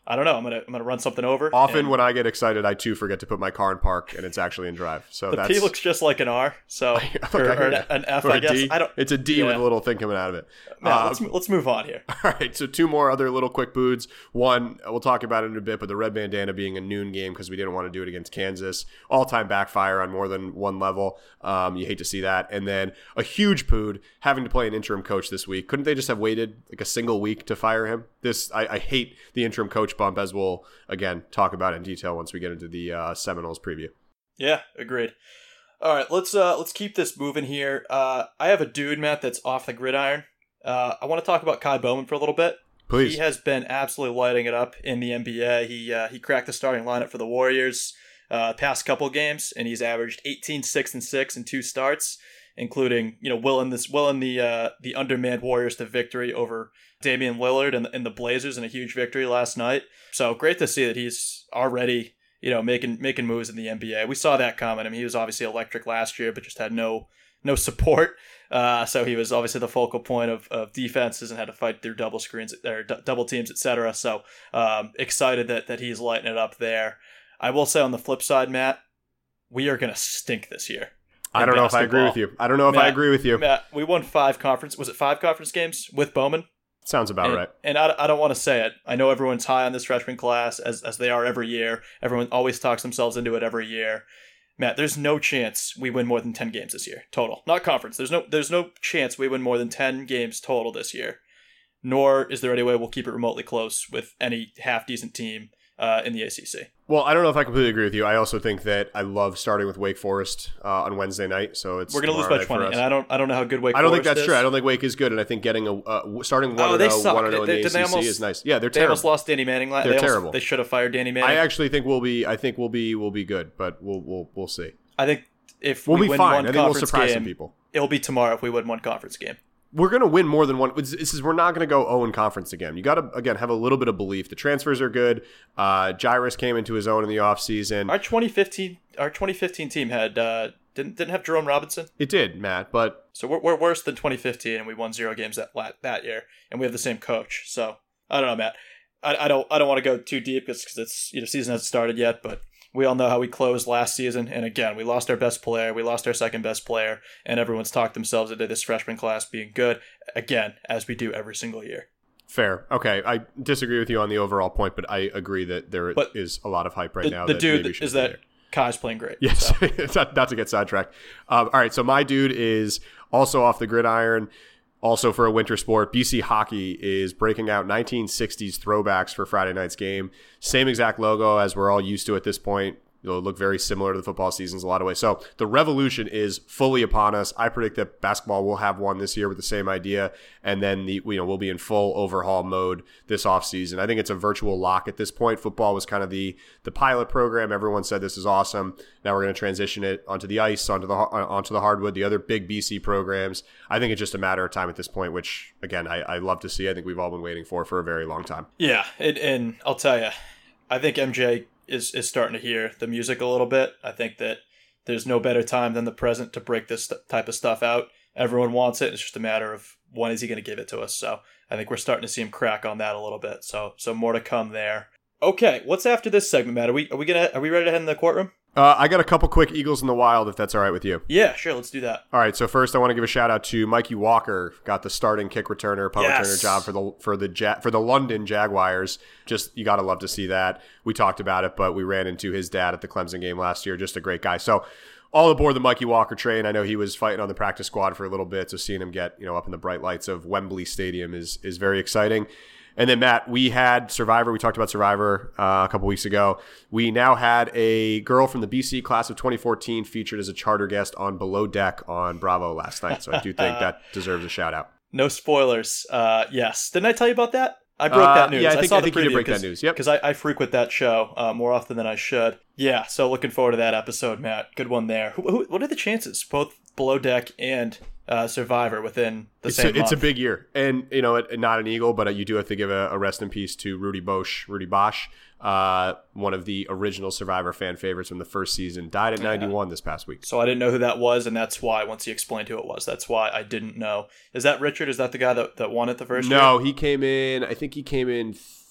I don't know. I'm gonna I'm gonna run something over. Often and when I get excited, I too forget to put my car in park, and it's actually in drive. So the that's P looks just like an R, so Look, or, I hear or an, that. an F, Or a I guess. D. I don't. It's a D yeah. with a little thing coming out of it. Man, Uh, let's let's move on here. All right, so two more other little quick boods. One, we'll talk about it in a bit, but the red bandana being a noon game because we didn't want to do it against Kansas. All-time backfire on more than one level. Um, you hate to see that. And then a huge pood having to play an interim coach this week. Couldn't they just have waited like a single week to fire him? This I, I hate the interim coach bump, as we'll, again, talk about in detail once we get into the uh, Seminoles preview. Yeah, agreed. All right, let's uh let's keep this moving here. Uh, I have a dude, Matt, that's off the gridiron. Uh, I want to talk about Kai Bowman for a little bit. Please. He has been absolutely lighting it up in the N B A. He uh, he cracked the starting lineup for the Warriors uh, past couple games, and he's averaged eighteen, six, and six in two starts, including you know willing this willing the uh, the undermanned Warriors to victory over Damian Lillard and, and the Blazers in a huge victory last night. So great to see that he's already you know making making moves in the N B A. We saw that coming. I mean, he was obviously electric last year, but just had no no support. Uh, so he was obviously the focal point of, of defenses and had to fight through double screens or d- double teams, et cetera. So um, excited that that he's lighting it up there. I will say on the flip side, Matt, we are going to stink this year. I don't know if I agree with you. I don't know if Matt, I agree with you. Matt, we won five conference. Was it five conference games with Bowman? Sounds about and, right. And I, I don't want to say it. I know everyone's high on this freshman class, as as they are every year. Everyone always talks themselves into it every year. Matt, there's no chance we win more than ten games this year total, not conference. There's no there's no chance we win more than ten games total this year. Nor is there any way we'll keep it remotely close with any half decent team uh, in the A C C. Well, I don't know if I completely agree with you. I also think that I love starting with Wake Forest uh, on Wednesday night. So it's we're gonna lose by twenty, and I don't I don't know how good Wake. I don't Forest think that's is. true. I don't think Wake is good, and I think getting a uh, starting one Oh, and they zero, suck. one and zero in the They- A did C they C almost- is nice. Yeah, they're They terrible. almost lost Danny Manning. la- They're they almost- terrible. They should have fired Danny Manning. I actually think we'll be. I think we'll be. We'll be good, but we'll we'll we'll see. I think if We'll we be win fine. one I think we'll conference surprise game, some people. it'll be tomorrow if we win one conference game. We're going to win more than one. This is we're not going to go oh in conference again. You got to again have a little bit of belief. The transfers are good. Uh, Jairus came into his own in the offseason. Our twenty fifteen our twenty fifteen team had uh, didn't didn't have Jerome Robinson. It did, Matt, but So we're, we're worse than twenty fifteen, and we won zero games that that year, and we have the same coach. So I don't know, Matt. I, I don't I don't want to go too deep because it's you know season hasn't started yet, but we all know how we closed last season, and again we lost our best player, we lost our second best player, and everyone's talked themselves into this freshman class being good again, as we do every single year. fair. Okay, I disagree with you on the overall point, but I agree that there But is a lot of hype right The, now. the that dude maybe should is be that there. Kai's playing great. Yes, so. not, not to get sidetracked. Um, all right, so my dude is also off the gridiron, also for a winter sport. B C Hockey is breaking out nineteen sixties throwbacks for Friday night's game. Same exact logo as we're all used to at this point. It'll look very similar to the football seasons a lot of ways. So the revolution is fully upon us. I predict that basketball will have one this year with the same idea, and then the you know we'll be in full overhaul mode this offseason. I think it's a virtual lock at this point. Football was kind of the the pilot program. Everyone said this is awesome. Now we're going to transition it onto the ice, onto the onto the hardwood, the other big B C programs. I think it's just a matter of time at this point, which again I, I love to see. I think we've all been waiting for for a very long time. Yeah, and, and I'll tell you, I think M J is is starting to hear the music a little bit. I think that there's no better time than the present to break this st- type of stuff out. Everyone wants it. It's just a matter of when is he going to give it to us. So I think we're starting to see him crack on that a little bit. So so more to come there. Okay, what's after this segment, Matt? Are we are we gonna are we ready to head in the courtroom? Uh, I got a couple quick Eagles in the Wild, if that's all right with you. Yeah, sure. Let's do that. All right, so first I want to give a shout out to Mikey Walker, got the starting kick returner, punt Yes. returner job for the for the ja- for the London Jaguars. Just you got to love to see that. We talked about it, but we ran into his dad at the Clemson game last year. Just a great guy. So all aboard the Mikey Walker train. I know he was fighting on the practice squad for a little bit, so seeing him get you know up in the bright lights of Wembley Stadium is is very exciting. And then, Matt, we had Survivor. We talked about Survivor uh, a couple weeks ago. We now had a girl from the B C class of twenty fourteen featured as a charter guest on Below Deck on Bravo last night. So I do think that deserves a shout out. No spoilers. Uh, yes. Didn't I tell you about that? I broke Uh, that news. yeah, I think- saw I the think you did preview break that 'cause- news. Yep. Because I, I frequent that show uh, more often than I should. Yeah, so looking forward to that episode, Matt. Good one there. Who, who, what are the chances? Both Below Deck and uh, Survivor within the It's same a, it's a month. big year. And, you know, it, not an Eagle, but you do have to give a, a rest in peace to Rudy Bosch, Rudy Bosch, uh, one of the original Survivor fan favorites from the first season, died at ninety-one this past week. So I didn't know who that was, and that's why, once he explained who it was, that's why I didn't know. Is that Richard? Is that the guy that, that won it the first year? No, he came in, I think he came in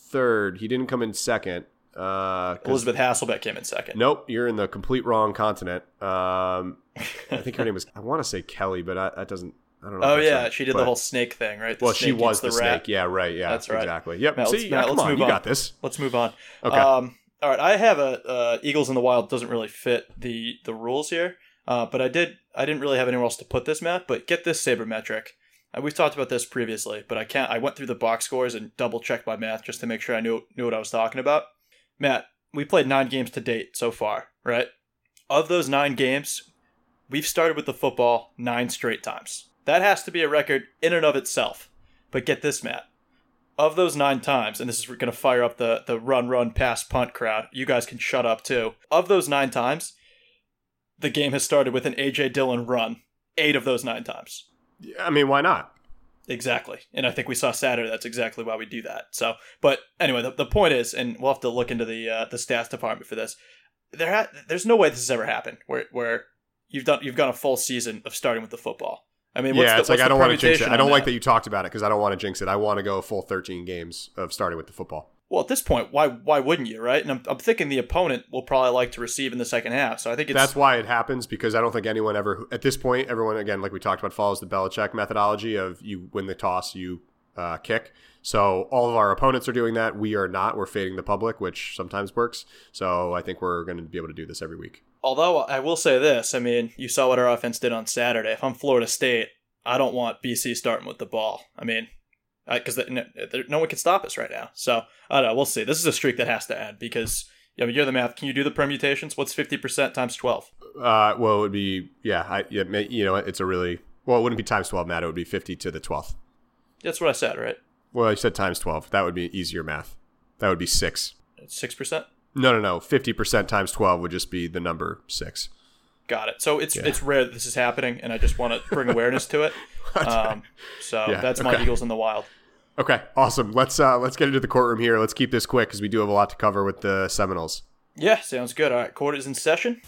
third. He didn't come in second. Uh, Elizabeth Hasselbeck came in second. Nope, you're in the complete wrong continent. Um, I think her name was, I want to say Kelly, but I, that doesn't, I don't know. Oh, yeah, right. She did but, the whole snake thing, right? The well, she was the, the snake. Yeah, right. Yeah, that's right. Exactly. Yep. Matt, See, let's, yeah, Matt, come let's on, move you on. got this. Let's move on. Okay. Um, all right, I have a uh, Eagles in the Wild doesn't really fit the the rules here, uh, but I did I didn't really have anywhere else to put this, Matt. But get this sabermetric. Uh, we've talked about this previously, but I can't. I went through the box scores and double checked my math just to make sure I knew knew what I was talking about. Matt, we played nine games to date so far, right? Of those nine games, we've started with the football nine straight times. That has to be a record in and of itself. But get this, Matt. Of those nine times, and this is going to fire up the, the run, run, pass, punt crowd. You guys can shut up, too. Of those nine times, the game has started with an A J Dillon run. Eight of those nine times. I mean, why not? Exactly. And I think we saw Saturday. That's exactly why we do that. So, but anyway, the, the point is, and we'll have to look into the uh, the stats department for this. There, ha- there's no way this has ever happened where where you've done you've gone a full season of starting with the football. I mean, what's yeah, the, it's like what's I don't want to jinx it. I don't that? like that you talked about it because I don't want to jinx it. I want to go a full thirteen games of starting with the football. Well, at this point, why why wouldn't you, right? And I'm, I'm thinking the opponent will probably like to receive in the second half. So I think it's that's why it happens because I don't think anyone ever at this point, everyone again, like we talked about, follows the Belichick methodology of you win the toss, you uh, kick. So all of our opponents are doing that. We are not. We're fading the public, which sometimes works. So I think we're going to be able to do this every week. Although I will say this, I mean, you saw what our offense did on Saturday. If I'm Florida State, I don't want B C starting with the ball. I mean, because no, no one can stop us right now. So I don't know. We'll see. This is a streak that has to end because I mean, you're the math. Can you do the permutations? What's fifty percent times twelve? Uh, well, it would be yeah. I, yeah, you know, it's a really well. It wouldn't be times twelve, Matt. It would be fifty to the twelfth. That's what I said, right? Well, you said times twelve. That would be easier math. That would be six. Six percent? No, no, no. Fifty percent times twelve would just be the number six. Got it. So it's yeah. it's rare that this is happening, and I just want to bring awareness to it. Um, so yeah, that's my okay. Eagles in the Wild. Okay, awesome. Let's uh, let's get into the courtroom here. Let's keep this quick because we do have a lot to cover with the Seminoles. Yeah, sounds good. All right, court is in session.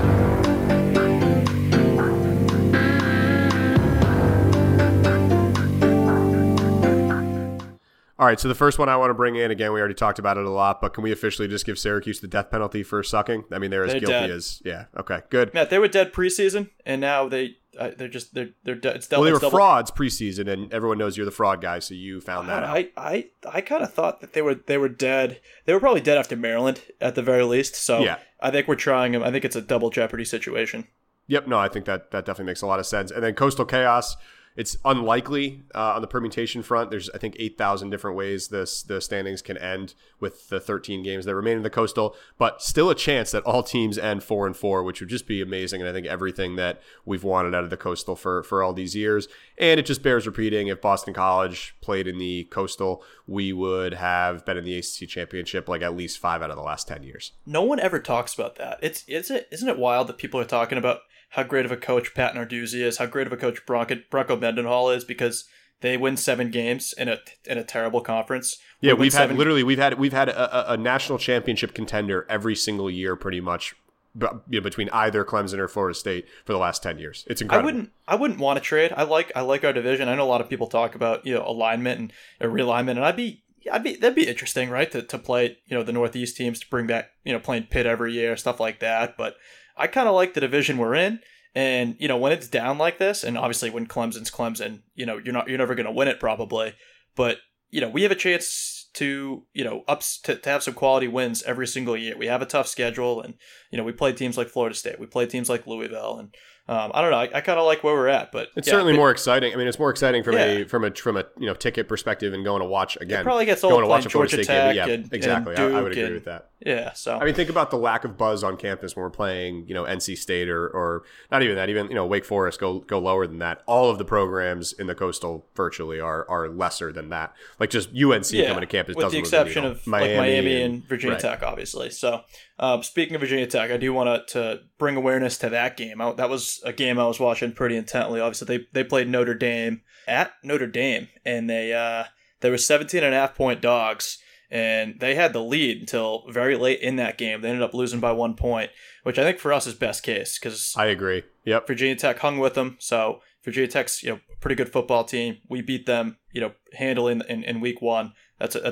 All right, so the first one I want to bring in, again, we already talked about it a lot, but can we officially just give Syracuse the death penalty for sucking? I mean, they're as they're guilty dead. as, yeah, okay, good. Matt, they were dead preseason, and now they, uh, they're just, they're, they're dead. It's double, well, they were double. frauds preseason, and everyone knows you're the fraud guy, so you found that I, out. I, I, I kind of thought that they were, they were dead. They were probably dead after Maryland, at the very least, so yeah. I think we're trying them. I think it's a double jeopardy situation. Yep, no, I think that, that definitely makes a lot of sense. And then Coastal Chaos, it's unlikely uh, on the permutation front. There's, I think, eight thousand different ways this the standings can end with the thirteen games that remain in the Coastal, but still a chance that all teams end four and four, which would just be amazing. And I think everything that we've wanted out of the Coastal for, for all these years. And it just bears repeating, if Boston College played in the Coastal, we would have been in the A C C Championship like at least five out of the last ten years. No one ever talks about that. It's, it's it, isn't it wild that people are talking about how great of a coach Pat Narduzzi is, how great of a coach Bronco, Bronco Mendenhall is, because they win seven games in a in a terrible conference. Yeah, we we've had seven... literally we've had we've had a, a national championship contender every single year, pretty much, you know, between either Clemson or Florida State for the last ten years. It's incredible. I wouldn't I wouldn't want to trade. I like I like our division. I know a lot of people talk about you know alignment and a realignment, and I'd be. I'd be that'd be interesting, right? To to play you know the Northeast teams, to bring back you know playing Pitt every year, stuff like that, but. I kind of like the division we're in, and you know when it's down like this, and obviously when Clemson's Clemson, you know you're not you're never going to win it probably, but you know we have a chance to you know ups to, to have some quality wins every single year. We have a tough schedule, and you know we play teams like Florida State, we play teams like Louisville, and um, I don't know, I, I kind of like where we're at, but it's yeah, certainly but, more exciting. I mean, it's more exciting from yeah. a from a from a you know ticket perspective and going to watch again. It probably gets old going to playing watch a Florida Georgia State Tech game. Yeah, and, exactly. and Duke I, I would agree and, with that. Yeah, so I mean, think about the lack of buzz on campus when we're playing, you know, N C State or or not even that, even you know Wake Forest go go lower than that. All of the programs in the Coastal virtually are are lesser than that. Like just U N C yeah, coming to campus, with doesn't the exception really, you know, of Miami like Miami and, and Virginia right. Tech, obviously. So, um, speaking of Virginia Tech, I do want to to bring awareness to that game. I, that was a game I was watching pretty intently. Obviously, they they played Notre Dame at Notre Dame, and they uh they were seventeen and a half point dogs. And they had the lead until very late in that game. They ended up losing by one point, which I think for us is best case because I agree. Yep, Virginia Tech hung with them. So Virginia Tech's you know a pretty good football team. We beat them you know handily in, in, in week one. That's a that's a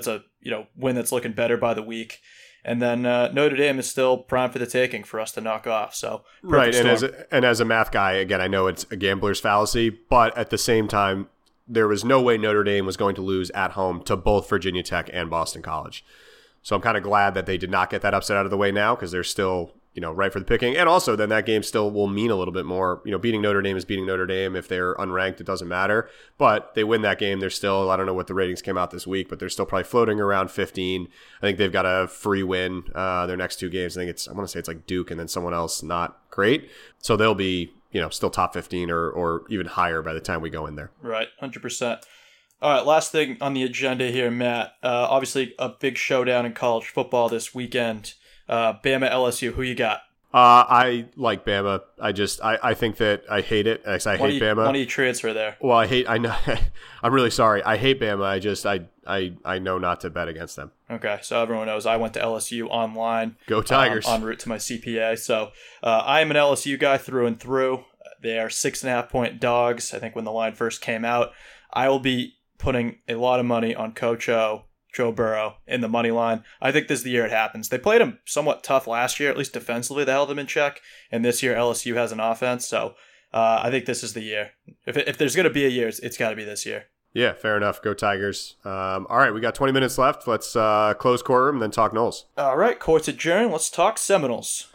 you know, win that's looking better by the week. And then uh, Notre Dame is still prime for the taking for us to knock off. So right, and storm. as a, and as a math guy, again, I know it's a gambler's fallacy, but at the same time, there was no way Notre Dame was going to lose at home to both Virginia Tech and Boston College. So I'm kind of glad that they did not get that upset out of the way now, because they're still, you know, right for the picking. And also then that game still will mean a little bit more. You know, beating Notre Dame is beating Notre Dame. If they're unranked, it doesn't matter. But they win that game, they're still, I don't know what the ratings came out this week, but they're still probably floating around fifteen. I think they've got a free win uh, their next two games. I think it's, I want to say it's like Duke and then someone else not great. So they'll be, you know, still top fifteen or or even higher by the time we go in there. Right, one hundred percent. All right, last thing on the agenda here, Matt. Uh, obviously, a big showdown in college football this weekend. Uh, Bama L S U, who you got? Uh, I like Bama. I just, I, I think that I hate it. I, I hate why you, Bama. Why do you transfer there? Well, I hate, I know, I'm really sorry. I hate Bama. I just, I, I, I know not to bet against them. Okay, so everyone knows I went to L S U online. Go Tigers. Um, en route to my C P A. So uh, I am an L S U guy through and through. They are six and a half point dogs. I think when the line first came out, I will be putting a lot of money on Coach O, Joe Burrow, in the money line. I think this is the year it happens. They played him somewhat tough last year, at least defensively. They held him in check. And this year, L S U has an offense. So uh, I think this is the year. If if there's going to be a year, it's, it's got to be this year. Yeah, fair enough. Go Tigers. Um, all right, we got twenty minutes left. Let's uh, close courtroom and then talk Noles. All right, court's adjourned. Let's talk Seminoles.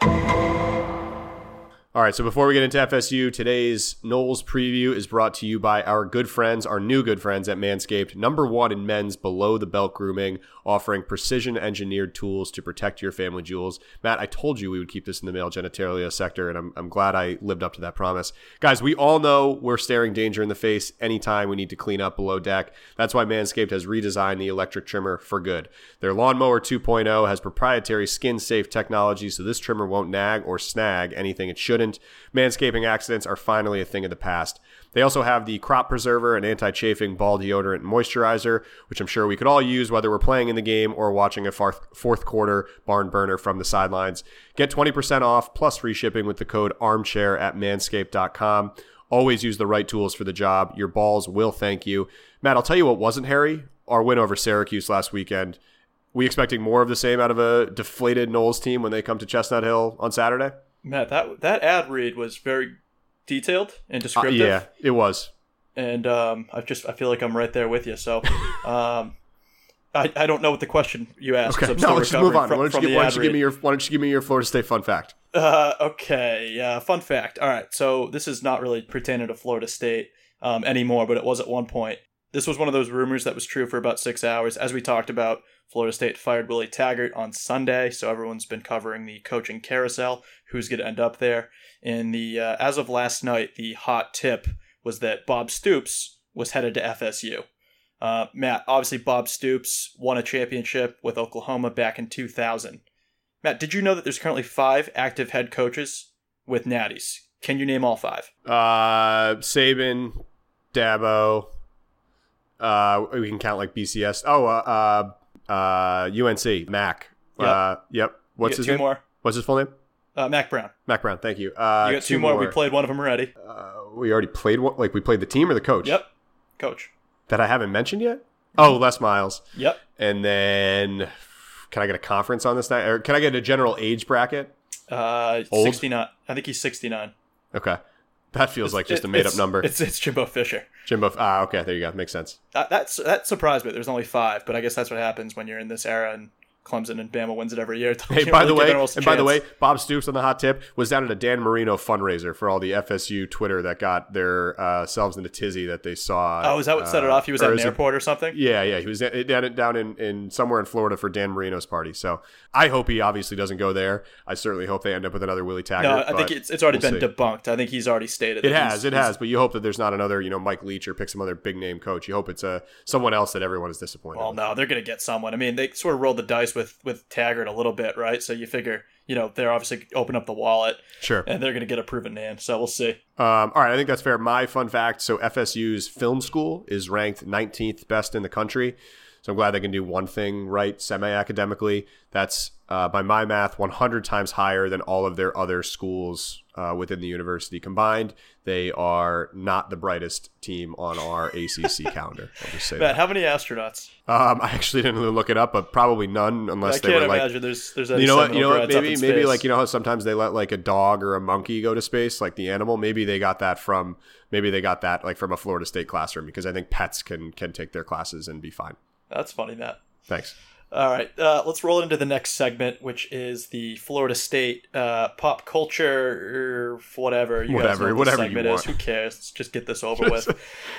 All right, so before we get into F S U, today's Noles preview is brought to you by our good friends, our new good friends at Manscaped, number one in men's below-the-belt grooming, offering precision-engineered tools to protect your family jewels. Matt, I told you we would keep this in the male genitalia sector, and I'm, I'm glad I lived up to that promise. Guys, we all know we're staring danger in the face anytime we need to clean up below deck. That's why Manscaped has redesigned the electric trimmer for good. Their Lawnmower two point oh has proprietary skin-safe technology, so this trimmer won't nag or snag anything it shouldn't. Manscaping accidents are finally a thing of the past. They also have the Crop Preserver and anti-chafing ball deodorant and moisturizer, which I'm sure we could all use whether we're playing in the game or watching a fourth, fourth quarter barn burner from the sidelines. Get twenty percent off plus free shipping with the code armchair at manscaped dot com. Always use the right tools for the job. Your balls will thank you. Matt, I'll tell you what wasn't hairy. Our win over Syracuse last weekend. We expecting more of the same out of a deflated Noles team when they come to Chestnut Hill on Saturday? Matt, that that ad read was very detailed and descriptive. Uh, yeah, it was. And um, I just I feel like I'm right there with you. So um, I I don't know what the question you asked. Okay, I'm no, let's just move on. From, why don't you, give, why don't you give me your Why don't you give me your Florida State fun fact? Uh, okay, uh, fun fact. All right, so this is not really pertaining to Florida State um, anymore, but it was at one point. This was one of those rumors that was true for about six hours. As we talked about, Florida State fired Willie Taggart on Sunday, so everyone's been covering the coaching carousel, who's going to end up there. And the uh, as of last night, the hot tip was that Bob Stoops was headed to F S U. Uh, Matt, obviously Bob Stoops won a championship with Oklahoma back in two thousand. Matt, did you know that there's currently five active head coaches with Natties? Can you name all five? Uh, Saban, Dabo. Uh, we can count like B C S. Oh, uh, uh, uh U N C, Mac. Yep. Uh, yep. What's his two name? More. What's his full name? Uh, Mac Brown. Mac Brown. Thank you. Uh, you got two, two more. more. We played one of them already. Uh, we already played one. Like we played the team or the coach? Yep. Coach. That I haven't mentioned yet? Oh, Les Miles. Yep. And then, can I get a conference on this night? Or can I get a general age bracket? Uh, Old? sixty-nine. I think he's sixty-nine. Okay. That feels it's, like just it, a made-up number. It's it's Jimbo Fisher. Jimbo. Ah, okay. There you go. Makes sense. Uh, that's that surprised me. There's only five, but I guess that's what happens when you're in this era and Clemson and Bama wins it every year. Hey, by the way, and by the way, Bob Stoops on the hot tip was down at a Dan Marino fundraiser for all the F S U Twitter that got their uh, selves in a tizzy that they saw. Oh, is that what set it uh, off? He was at an it, airport or something? Yeah, yeah. He was down down in, in somewhere in Florida for Dan Marino's party. So I hope he obviously doesn't go there. I certainly hope they end up with another Willie Taggart. No, I think it's it's already we'll been see. debunked. I think he's already stated. It has, it has. But you hope that there's not another, you know, Mike Leach or pick some other big name coach. You hope it's a someone else that everyone is disappointed. Well, with. no, they're going to get someone. I mean, they sort of rolled the dice with with Taggart a little bit, right? So you figure, you know, they're obviously open up the wallet, sure, and they're going to get a proven name. So we'll see. Um, all right, I think that's fair. My fun fact: so F S U's film school is ranked nineteenth best in the country. So I'm glad they can do one thing right semi-academically. That's, uh, by my math, one hundred times higher than all of their other schools' uh, within the university combined. They are not the brightest team on our A C C calendar. I'll just say Matt, that. how many astronauts? Um, I actually didn't really look it up, but probably none, unless I they can't were like. imagine there's there's any You know what? You know Seminole what? grads up Maybe in maybe space. like you know how sometimes they let like a dog or a monkey go to space, like the animal. Maybe they got that from maybe they got that like from a Florida State classroom, because I think pets can can take their classes and be fine. That's funny, Matt. Thanks. All right, uh, let's roll into the next segment, which is the Florida State uh, pop culture, or whatever. You Whatever, guys know what whatever the you segment want. is. Who cares? Let's just get this over with.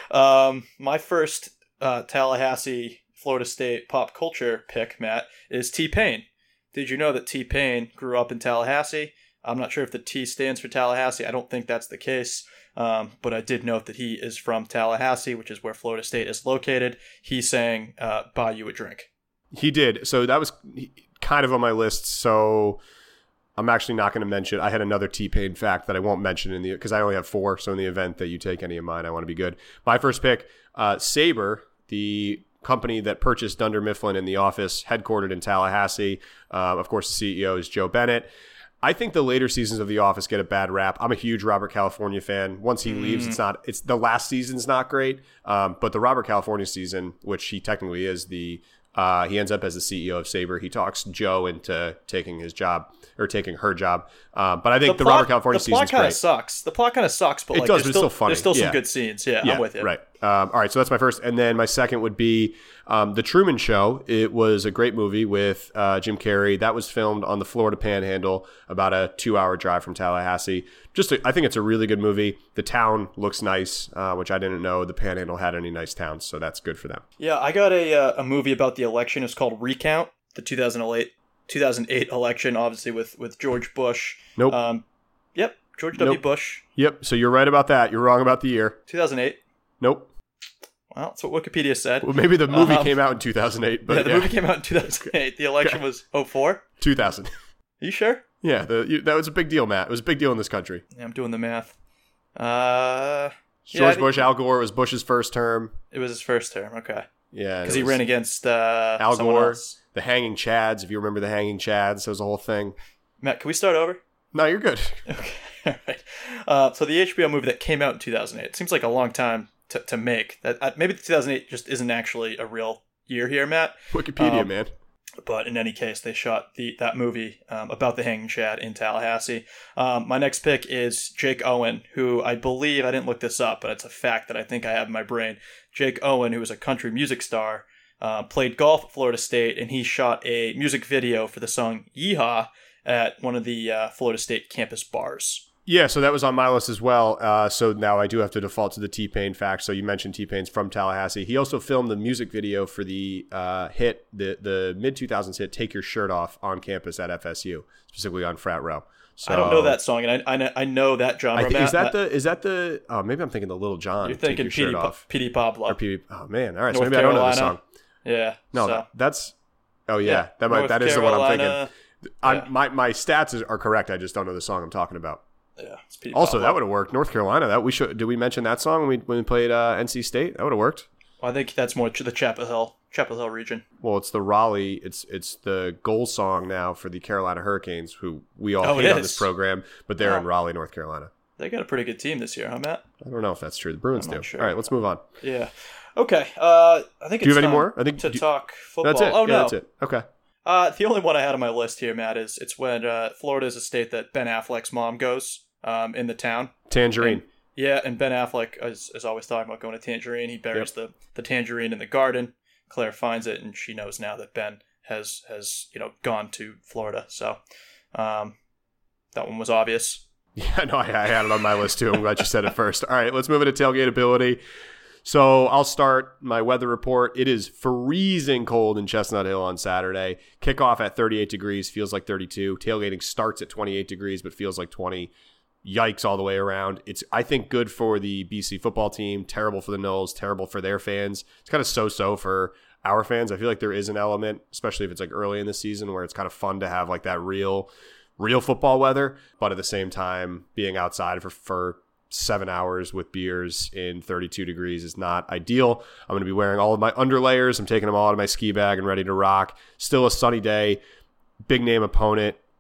Um, my first uh, Tallahassee, Florida State pop culture pick, Matt, is T-Pain. Did you know that T-Pain grew up in Tallahassee? I'm not sure if the T stands for Tallahassee. I don't think that's the case. Um, but I did note that he is from Tallahassee, which is where Florida State is located. He sang uh, Buy You a Drink. He did. So that was kind of on my list. So I'm actually not going to mention. I had another T-Pain fact that I won't mention in the because I only have four. So in the event that you take any of mine, I want to be good. My first pick, uh, Sabre, the company that purchased Dunder Mifflin in The Office, headquartered in Tallahassee. Um, of course, the C E O is Joe Bennett. I think the later seasons of The Office get a bad rap. I'm a huge Robert California fan. Once he mm. leaves, it's not. It's the last season's not great, um, but the Robert California season, which he technically is the, uh, he ends up as the C E O of Sabre. He talks Joe into taking his job or taking her job. Um, but I think the, the plot, Robert California season the plot kind of sucks. The plot kind of sucks, but it like, does. there's But still, it's still funny. There's still some yeah. good scenes. Yeah, yeah, I'm with you. Right. Um, all right. So that's my first, and then my second would be um, The Truman Show. It was a great movie with uh, Jim Carrey. That was filmed on the Florida Panhandle, about a two-hour drive from Tallahassee. Just, a, I think it's a really good movie. The town looks nice, uh, which I didn't know the Panhandle had any nice towns, so that's good for them. Yeah, I got a uh, a movie about the election. It's called Recount, the two thousand eight two thousand eight election, obviously with with George Bush. Nope. Um, yep, George W. Nope. Bush. Yep. So you're right about that. You're wrong about the year. two thousand eight. Nope. Well, that's what Wikipedia said. Well, maybe the movie um, came out in two thousand eight, but yeah, the yeah. movie came out in two thousand eight. The election Okay. was oh four. two thousand. Are you sure? Yeah, the, you, that was a big deal, Matt. It was a big deal in this country. Yeah, I'm doing the math. Uh, George yeah, Bush, Al Gore, it was Bush's first term. It was his first term. Okay, Yeah, because it he was ran against uh, Al someone Gore, else. the Hanging Chads. If you remember the Hanging Chads, that was the whole thing. Matt, can we start over? No, you're good. Okay, all right. Uh, so the H B O movie that came out in two thousand eight. It seems like a long time to, to make. That uh, maybe two thousand eight just isn't actually a real year here, Matt. Wikipedia, Um, man. But in any case, they shot the that movie um, about the Hanging Chad in Tallahassee. Um, my next pick is Jake Owen, who I believe, I didn't look this up, but it's a fact that I think I have in my brain. Jake Owen, who is a country music star, uh, played golf at Florida State, and he shot a music video for the song Yeehaw at one of the uh, Florida State campus bars. Yeah, so that was on my list as well. Uh, so now I do have to default to the T-Pain fact. So you mentioned T-Pain's from Tallahassee. He also filmed the music video for the uh, hit, the the mid two thousands hit "Take Your Shirt Off" on campus at F S U, specifically on Frat Row. So, I don't know that song, and I I know, I know that genre. I think, Matt. is that the is that the? Oh, maybe I'm thinking the Little John. You're Take thinking Your P D Shirt Off. P D Pablo. Or P D, oh man, all right. So North maybe I don't know the Carolina. song. Yeah. No, so. that, that's. Oh yeah, Yeah, that might North that is the one I'm Carolina. thinking. I'm, Yeah. my my stats is, are correct. I just don't know the song I'm talking about. Yeah, it's P D Also, Pablo. that would have worked. North Carolina. That we should. Did we mention that song when we when we played uh, N C State? That would have worked. Well, I think that's more to the Chapel Hill, Chapel Hill region. Well, it's the Raleigh. It's it's the goal song now for the Carolina Hurricanes, who we all Oh, it hate on is? this program, but they're Oh. in Raleigh, North Carolina. They got a pretty good team this year, huh, Matt? I don't know if that's true. The Bruins I'm do. not sure. All right, let's move on. Yeah. Okay. Uh, I think Do you it's have any time more? I think to do- talk football. That's it. Oh yeah, no, that's it. Okay. Uh, the only one I had on my list here, Matt, is it's when uh, Florida is a state that Ben Affleck's mom goes um, in the town. Tangerine. And, yeah, and Ben Affleck is, is always talking about going to Tangerine. He buries the, the tangerine in the garden. Claire finds it, and she knows now that Ben has has you know gone to Florida. So um, that one was obvious. Yeah, no, I, I had it on my list too. I'm glad you said it first. All right, let's move into tailgate ability. So I'll start my weather report. It is freezing cold in Chestnut Hill on Saturday. Kickoff at thirty-eight degrees, feels like thirty-two. Tailgating starts at twenty-eight degrees, but feels like twenty. Yikes all the way around. It's, I think, good for the B C football team, terrible for the Knolls, terrible for their fans. It's kind of so-so for our fans. I feel like there is an element, especially if it's like early in the season, where it's kind of fun to have like that real, real football weather, but at the same time, being outside for, for seven hours with beers in thirty-two degrees is not ideal. I'm going to be wearing all of my underlayers. I'm taking them all out of my ski bag and ready to rock. Still a sunny day, big name opponent.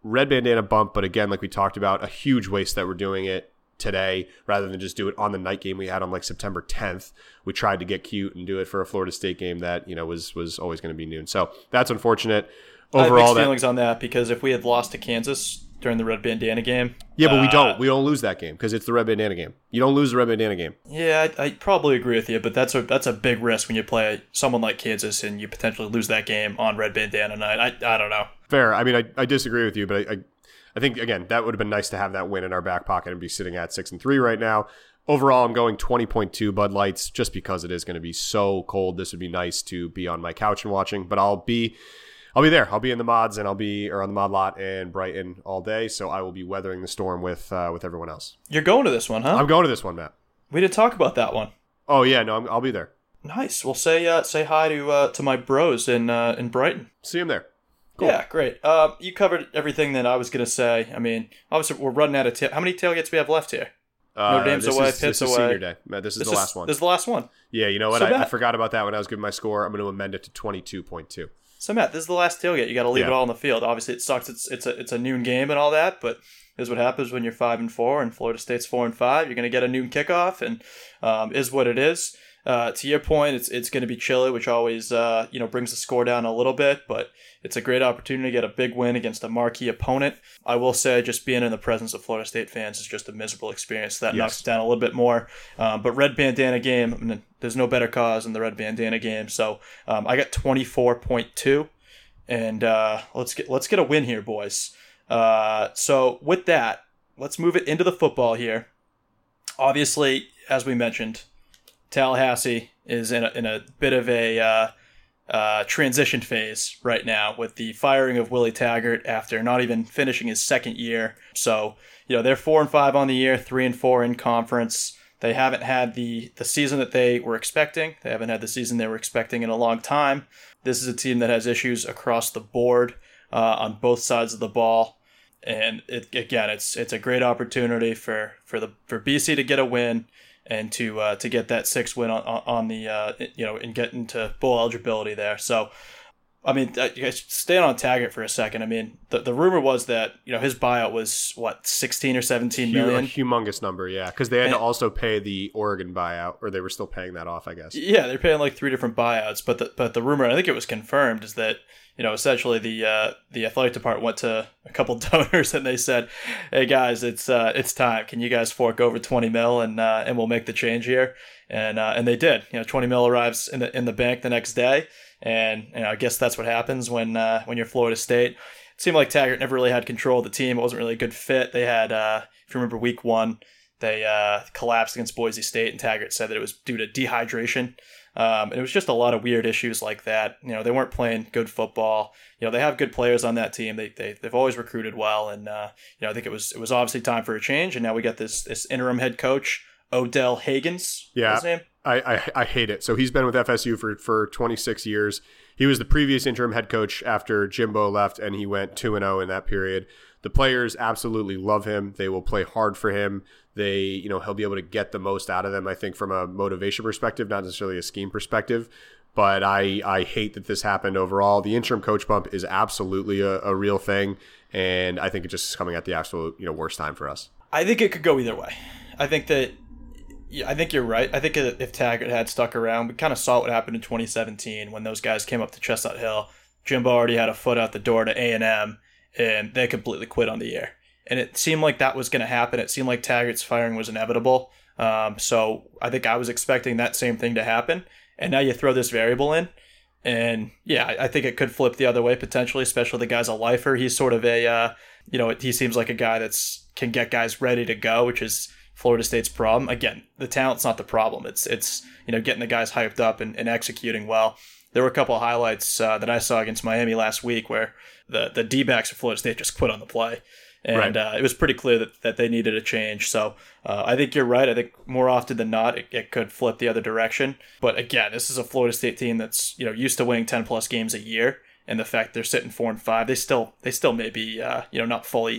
red bandana bump, but again, like we talked about, a huge waste that we're doing it today rather than just do it on the night game we had on like September tenth. We tried to get cute and do it for a Florida State game that, you know, was was always going to be noon. So that's unfortunate. Overall, I have mixed that, feelings on that because if we had lost to Kansas during the red bandana game, yeah, but we uh, don't. We don't lose that game because it's the red bandana game. You don't lose the red bandana game. Yeah, I, I probably agree with you, but that's a that's a big risk when you play someone like Kansas and you potentially lose that game on red bandana night. I I don't know. Fair. I mean, I, I disagree with you, but I, I I think again that would have been nice to have that win in our back pocket and be sitting at six and three right now. Overall, I'm going twenty point two Bud Lights just because it is going to be so cold. This would be nice to be on my couch and watching, but I'll be. I'll be there. I'll be in the mods and I'll be or on the mod lot in Brighton all day. So I will be weathering the storm with uh, with everyone else. You're going to this one, huh? I'm going to this one, Matt. We did talk about that one. Oh yeah, no, I'm, I'll be there. Nice. Well, say uh, say hi to uh, to my bros in uh, in Brighton. See him there. Cool. Yeah, great. Uh, you covered everything that I was gonna say. I mean, obviously we're running out of ta- how many tailgates do we have left here? Uh, Notre Dame's this away, is, Pitt's this is away. senior day. Matt, this is This the is, last one. This is the last one. Yeah, you know what? So I, Matt, I forgot about that when I was giving my score. I'm going to amend it to twenty-two point two. So Matt, this is the last tailgate. You got to leave Yeah. it all on the field. Obviously, it sucks. It's it's a it's a noon game and all that, but is what happens when you're five and four and Florida State's four and five. You're going to get a noon kickoff, and um, is what it is. Uh, to your point, it's it's going to be chilly, which always uh, you know brings the score down a little bit, but it's a great opportunity to get a big win against a marquee opponent. I will say, just being in the presence of Florida State fans is just a miserable experience. That Yes. knocks it down a little bit more. Um, but red bandana game, I mean, there's no better cause than the red bandana game. So um, I got twenty-four point two, and uh, let's get let's get a win here, boys. Uh, so with that, let's move it into the football here. Obviously, as we mentioned, Tallahassee is in a, in a bit of a uh, uh, transition phase right now with the firing of Willie Taggart after not even finishing his second year. So, you know, they're four and five on the year, three and four in conference. They haven't had the, the season that they were expecting. They haven't had the season they were expecting in a long time. This is a team that has issues across the board uh, on both sides of the ball. And it, again, it's it's a great opportunity for, for the for B C to get a win and to uh, to get that sixth win on on the uh, you know and get into bowl eligibility there. So, I mean, uh, you guys staying on Taggart for a second. I mean, the the rumor was that you know his buyout was what sixteen or seventeen million. A humongous number, yeah, because they had And- to also pay the Oregon buyout, or they were still paying that off, I guess. Yeah, they're paying like three different buyouts, but the but the rumor, I think it was confirmed, is that you know essentially the uh, the athletic department went to a couple donors and they said, "Hey guys, it's uh, it's time. Can you guys fork over twenty mil and uh, and we'll make the change here?" And uh, and they did. You know, twenty mil arrives in the in the bank the next day, and you know I guess that's what happens when uh, when you're Florida State. It seemed like Taggart never really had control of the team. It wasn't really a good fit. They had, uh, if you remember, week one. They uh, collapsed against Boise State, and Taggart said that it was due to dehydration. Um, and it was just a lot of weird issues like that. You know, they weren't playing good football. You know, they have good players on that team. They they they've always recruited well, and uh, you know, I think it was it was obviously time for a change. And now we got this this interim head coach, Odell Hagens. Yeah, his name. I, I I hate it. So he's been with F S U for for twenty-six years. He was the previous interim head coach after Jimbo left, and he went two and zero in that period. The players absolutely love him. They will play hard for him. They, you know, he'll be able to get the most out of them, I think, from a motivation perspective, not necessarily a scheme perspective. But I, I hate that this happened overall. The interim coach bump is absolutely a, a real thing, and I think it just is coming at the absolute, you know, worst time for us. I think it could go either way. I think that, yeah, I think you're right. I think if Taggart had stuck around, we kind of saw what happened in twenty seventeen when those guys came up to Chestnut Hill. Jimbo already had a foot out the door to A and M, and they completely quit on the year. And it seemed like that was going to happen. It seemed like Taggart's firing was inevitable. Um, so I think I was expecting that same thing to happen. And now you throw this variable in. And yeah, I, I think it could flip the other way potentially, especially the guy's a lifer. He's sort of a, uh, you know, he seems like a guy that's can get guys ready to go, which is Florida State's problem. Again, the talent's not the problem. It's, it's you know, getting the guys hyped up and, and executing well. There were a couple of highlights uh, that I saw against Miami last week where the, the D-backs of Florida State just quit on the play. And Right. uh, it was pretty clear that, that they needed a change. So uh, I think you're right. I think more often than not, it, it could flip the other direction. But again, this is a Florida State team that's you know used to winning ten plus games a year, and the fact they're sitting four and five, they still they still may be uh, you know not fully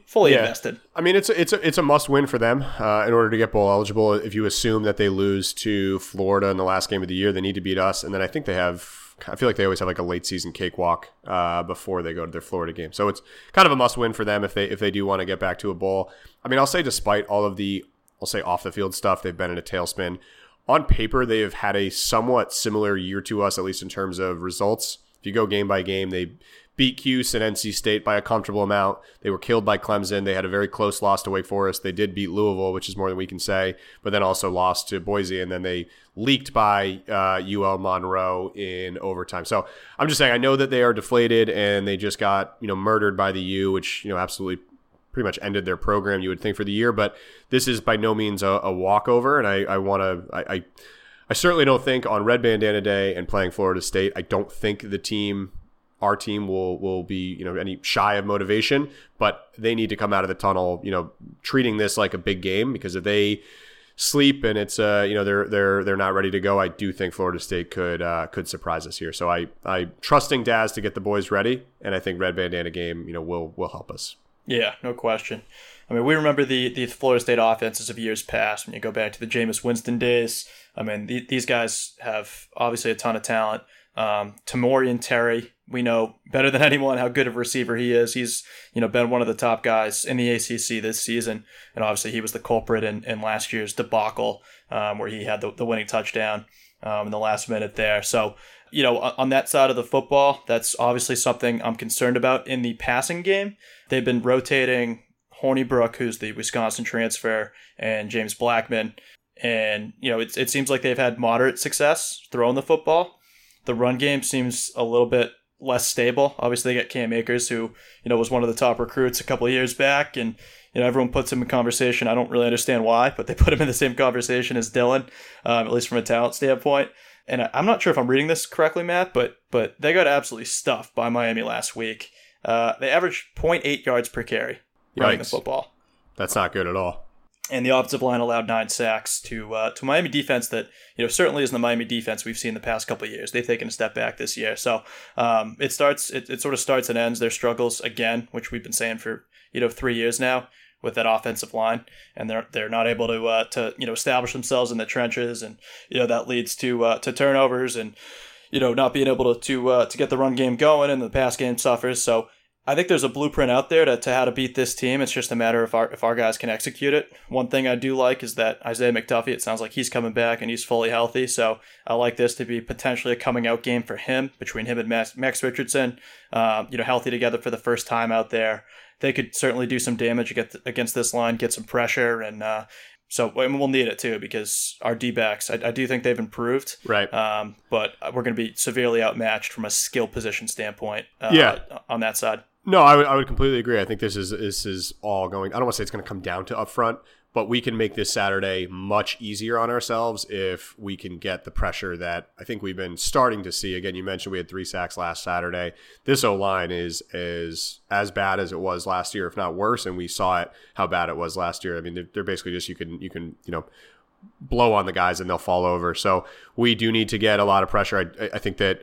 fully yeah. invested. I mean, it's a, it's a, it's a must win for them uh, in order to get bowl eligible. If you assume that they lose to Florida in the last game of the year, they need to beat us. And then I think they have, I feel like they always have like a late season cakewalk uh, before they go to their Florida game. So it's kind of a must win for them if they, if they do want to get back to a bowl. I mean, I'll say despite all of the, I'll say off the field stuff, they've been in a tailspin. On paper, they have had a somewhat similar year to us, at least in terms of results. If you go game by game, they beat Cuse and N C State by a comfortable amount. They were killed by Clemson. They had a very close loss to Wake Forest. They did beat Louisville, which is more than we can say, but then also lost to Boise, and then they leaked by uh, U L Monroe in overtime. So I'm just saying, I know that they are deflated, and they just got you know murdered by the U, which you know absolutely pretty much ended their program, you would think, for the year. But this is by no means a, a walkover, and I, I want to I, I I certainly don't think on Red Bandana Day and playing Florida State, I don't think the team. Our team will will be, you know, any shy of motivation, but they need to come out of the tunnel, you know, treating this like a big game, because if they sleep and it's, uh, you know, they're they're they're not ready to go, I do think Florida State could uh, could surprise us here. So I I trusting Daz to get the boys ready, and I think Red Bandana game, you know, will will help us. Yeah, no question. I mean, we remember the the Florida State offenses of years past. When you go back to the Jameis Winston days, I mean, the, these guys have obviously a ton of talent. Um, Tamorrion Terry, we know better than anyone how good of a receiver he is. He's, you know, been one of the top guys in the A C C this season, and obviously he was the culprit in, in last year's debacle, um, where he had the, the winning touchdown um, in the last minute there. So, you know, on that side of the football, that's obviously something I'm concerned about in the passing game. They've been rotating Hornibrook, who's the Wisconsin transfer, and James Blackman, and you know, it it seems like they've had moderate success throwing the football. The run game seems a little bit less stable. Obviously, they got Cam Akers, who you know was one of the top recruits a couple of years back, and you know everyone puts him in conversation. I don't really understand why, but they put him in the same conversation as Dylan, um, at least from a talent standpoint. And I'm not sure if I'm reading this correctly, Matt, but but they got absolutely stuffed by Miami last week. Uh, they averaged zero point eight yards per carry running the football. That's not good at all. And the offensive line allowed nine sacks to uh, to Miami defense that you know certainly isn't the Miami defense we've seen the past couple of years. They've taken a step back this year, so um, it starts it, it sort of starts and ends their struggles again, which we've been saying for you know three years now with that offensive line, and they're they're not able to uh, to you know establish themselves in the trenches, and you know that leads to uh, to turnovers and you know not being able to to uh, to get the run game going, and the pass game suffers. So I think there's a blueprint out there to, to how to beat this team. It's just a matter of our, if our guys can execute it. One thing I do like is that Isaiah McDuffie, it sounds like he's coming back and he's fully healthy. So I like this to be potentially a coming out game for him, between him and Max, Max Richardson, uh, you know, healthy together for the first time out there. They could certainly do some damage against this line, get some pressure. And uh, so I mean, we'll need it too, because our D-backs, I, I do think they've improved. Right. Um, but we're going to be severely outmatched from a skill position standpoint uh, yeah. on that side. No, I would I would completely agree. I think this is this is all going. I don't want to say it's going to come down to up front, but we can make this Saturday much easier on ourselves if we can get the pressure that I think we've been starting to see. Again, you mentioned we had three sacks last Saturday. This O-line is is as bad as it was last year, if not worse, and we saw it how bad it was last year. I mean, they're, they're basically just you can you can you know blow on the guys and they'll fall over. So we do need to get a lot of pressure. I I think that.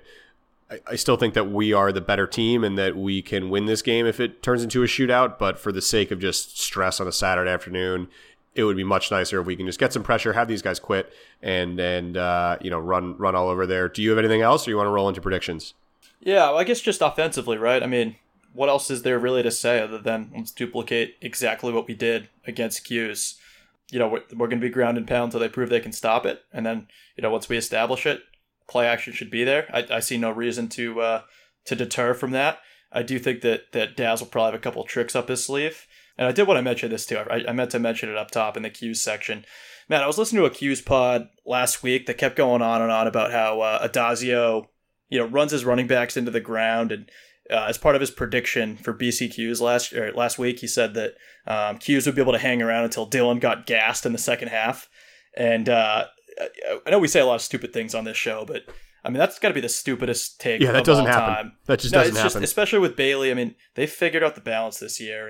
I still think that we are the better team and that we can win this game if it turns into a shootout. But for the sake of just stress on a Saturday afternoon, it would be much nicer if we can just get some pressure, have these guys quit, and and uh, you know run run all over there. Do you have anything else, or you want to roll into predictions? Yeah, well, I guess just offensively, right? I mean, what else is there really to say other than let's duplicate exactly what we did against Cuse? You know, we're, we're going to be ground and pound until they prove they can stop it, and then you know once we establish it, play action should be there. I, I see no reason to uh, to deter from that. I do think that that Daz will probably have a couple of tricks up his sleeve. And I did want to mention this too. I, I meant to mention it up top in the Q's section. Man, I was listening to a Q's pod last week that kept going on and on about how uh, Adazio, you know, runs his running backs into the ground. And uh, as part of his prediction for B C Q's last or last week, he said that um, Q's would be able to hang around until Dylan got gassed in the second half. And uh, I know we say a lot of stupid things on this show, but I mean, that's got to be the stupidest take yeah, that of doesn't all happen. time. That just no, doesn't it's happen. Just, especially with Bailey. I mean, they figured out the balance this year. And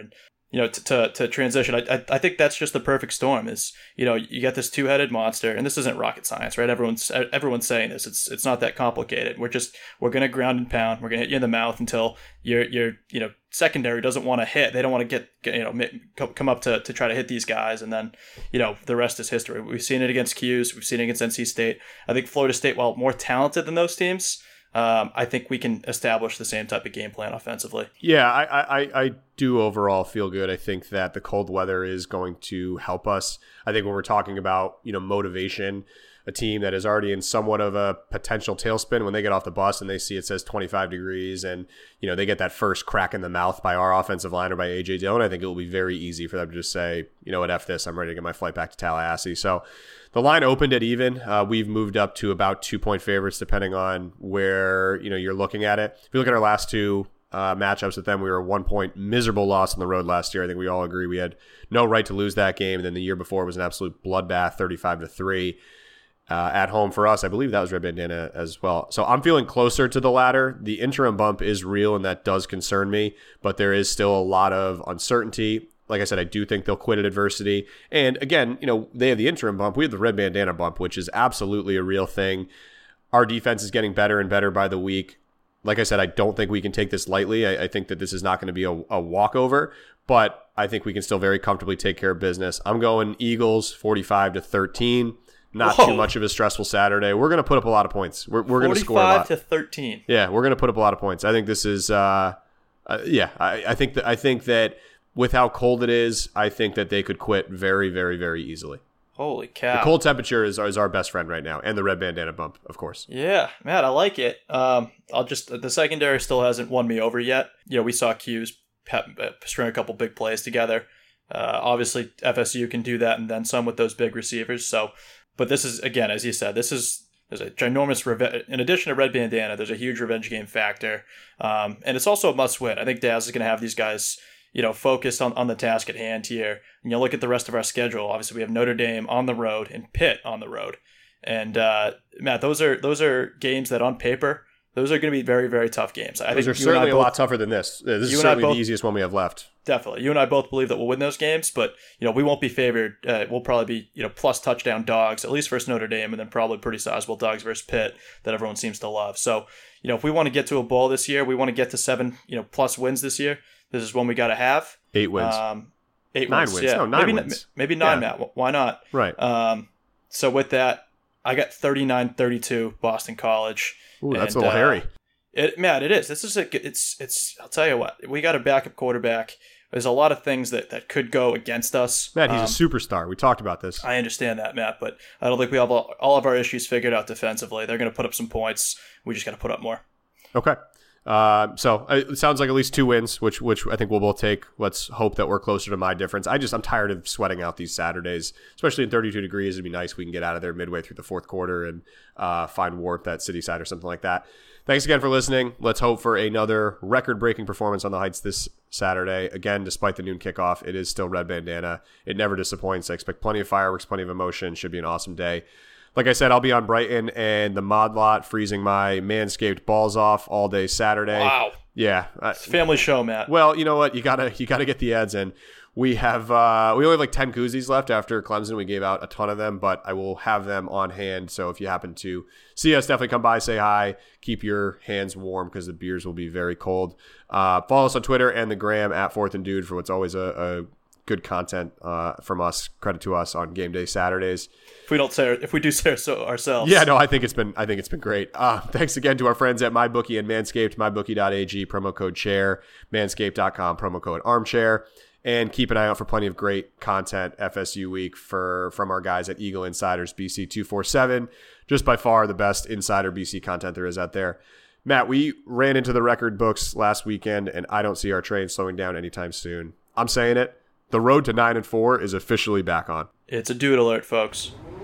you know, to, to, to transition, I, I I think that's just the perfect storm. Is, you know, you got this two-headed monster, and this isn't rocket science, right? Everyone's everyone's saying this. It's it's not that complicated. We're just we're gonna ground and pound. We're gonna hit you in the mouth until your your you know secondary doesn't want to hit. They don't want to get, get you know come up to, to try to hit these guys, and then you know the rest is history. We've seen it against Q's. We've seen it against N C State. I think Florida State, while more talented than those teams, Um, I think we can establish the same type of game plan offensively. Yeah, I, I, I do overall feel good. I think that the cold weather is going to help us. I think when we're talking about, you know, motivation, a team that is already in somewhat of a potential tailspin, when they get off the bus and they see it says twenty-five degrees and, you know, they get that first crack in the mouth by our offensive line or by A J Dillon, I think it will be very easy for them to just say, you know what, F this, I'm ready to get my flight back to Tallahassee. So the line opened at even. Uh, we've moved up to about two-point favorites depending on where, you know, you're looking at it. If you look at our last two uh, matchups with them, we were a one-point miserable loss on the road last year. I think we all agree we had no right to lose that game. And then the year before was an absolute bloodbath, thirty-five to three. Uh, at home for us. I believe that was Red Bandana as well. So I'm feeling closer to the latter. The interim bump is real, and that does concern me, but there is still a lot of uncertainty. Like I said, I do think they'll quit at adversity. And again, you know, they have the interim bump. We have the Red Bandana bump, which is absolutely a real thing. Our defense is getting better and better by the week. Like I said, I don't think we can take this lightly. I, I think that this is not going to be a, a walkover, but I think we can still very comfortably take care of business. I'm going Eagles forty-five to thirteen. Not Whoa. Too much of a stressful Saturday. We're going to put up a lot of points. We're, we're going to score a lot. forty-five to thirteen. Yeah, we're going to put up a lot of points. I think this is, uh, uh, yeah, I, I think that I think that with how cold it is, I think that they could quit very, very, very easily. Holy cow. The cold temperature is, is our best friend right now, and the Red Bandana bump, of course. Yeah, man, I like it. Um, I'll just, the secondary still hasn't won me over yet. You know, we saw Q's string a couple big plays together. Uh, obviously, F S U can do that and then some with those big receivers, so. But this is, again, as you said, this is there's a ginormous revenge. In addition to Red Bandana, there's a huge revenge game factor. Um, and it's also a must win. I think Daz is going to have these guys, you know, focused on, on the task at hand here. And you look at the rest of our schedule. Obviously, we have Notre Dame on the road and Pitt on the road. And uh, Matt, those are those are games that on paper, those are going to be very, very tough games. I those think are certainly both, a lot tougher than this. This is certainly both, the easiest one we have left. Definitely. You and I both believe that we'll win those games, but, you know, we won't be favored. Uh, we'll probably be, you know, plus touchdown dogs, at least versus Notre Dame, and then probably pretty sizable dogs versus Pitt that everyone seems to love. So, you know, if we want to get to a bowl this year, we want to get to seven, you know, plus wins this year, this is one we got to have. Eight wins. Um, eight nine wins. wins. Yeah. No, nine maybe, wins. Maybe nine, yeah. Matt. Why not? Right. Um, so with that, I got thirty-nine thirty-two Boston College. Ooh, that's and, a little uh, hairy. It, Matt, it is. This is a, it's, it's, I'll tell you what, we got a backup quarterback. There's a lot of things that, that could go against us. Matt, he's um, a superstar. We talked about this. I understand that, Matt, but I don't think we have all, all of our issues figured out defensively. They're going to put up some points. We just got to put up more. Okay. Uh, so it sounds like at least two wins, which which I think we'll both take. Let's hope that we're closer to my difference. I just, I'm tired of sweating out these Saturdays, especially in thirty-two degrees. It'd be nice if we can get out of there midway through the fourth quarter and uh, find warmth at City Side or something like that. Thanks again for listening. Let's hope for another record-breaking performance on the Heights this Saturday. Again, despite the noon kickoff, it is still Red Bandana. It never disappoints. I expect plenty of fireworks, plenty of emotion. Should be an awesome day. Like I said, I'll be on Brighton and the Mod Lot, freezing my Manscaped balls off all day Saturday. Wow. Yeah. It's a family show, Matt. Well, you know what? You gotta you gotta get the ads in. We have uh, we only have like ten koozies left after Clemson. We gave out a ton of them, but I will have them on hand. So if you happen to see us, definitely come by, say hi, keep your hands warm because the beers will be very cold. Uh, follow us on Twitter and the gram at Fourth and Dude for what's always a, a good content uh, from us. Credit to us on game day Saturdays. If we don't say, if we do say so ourselves, yeah, no, I think it's been, I think it's been great. Uh, thanks again to our friends at MyBookie and Manscaped. MyBookie dot A G, promo code chair, manscaped dot com, promo code armchair, and keep an eye out for plenty of great content F S U week for from our guys at Eagle Insiders B C two forty-seven. Just by far the best insider B C content there is out there. Matt, we ran into the record books last weekend, and I don't see our train slowing down anytime soon. I'm saying it. The road to nine and four is officially back on. It's a dude alert, folks.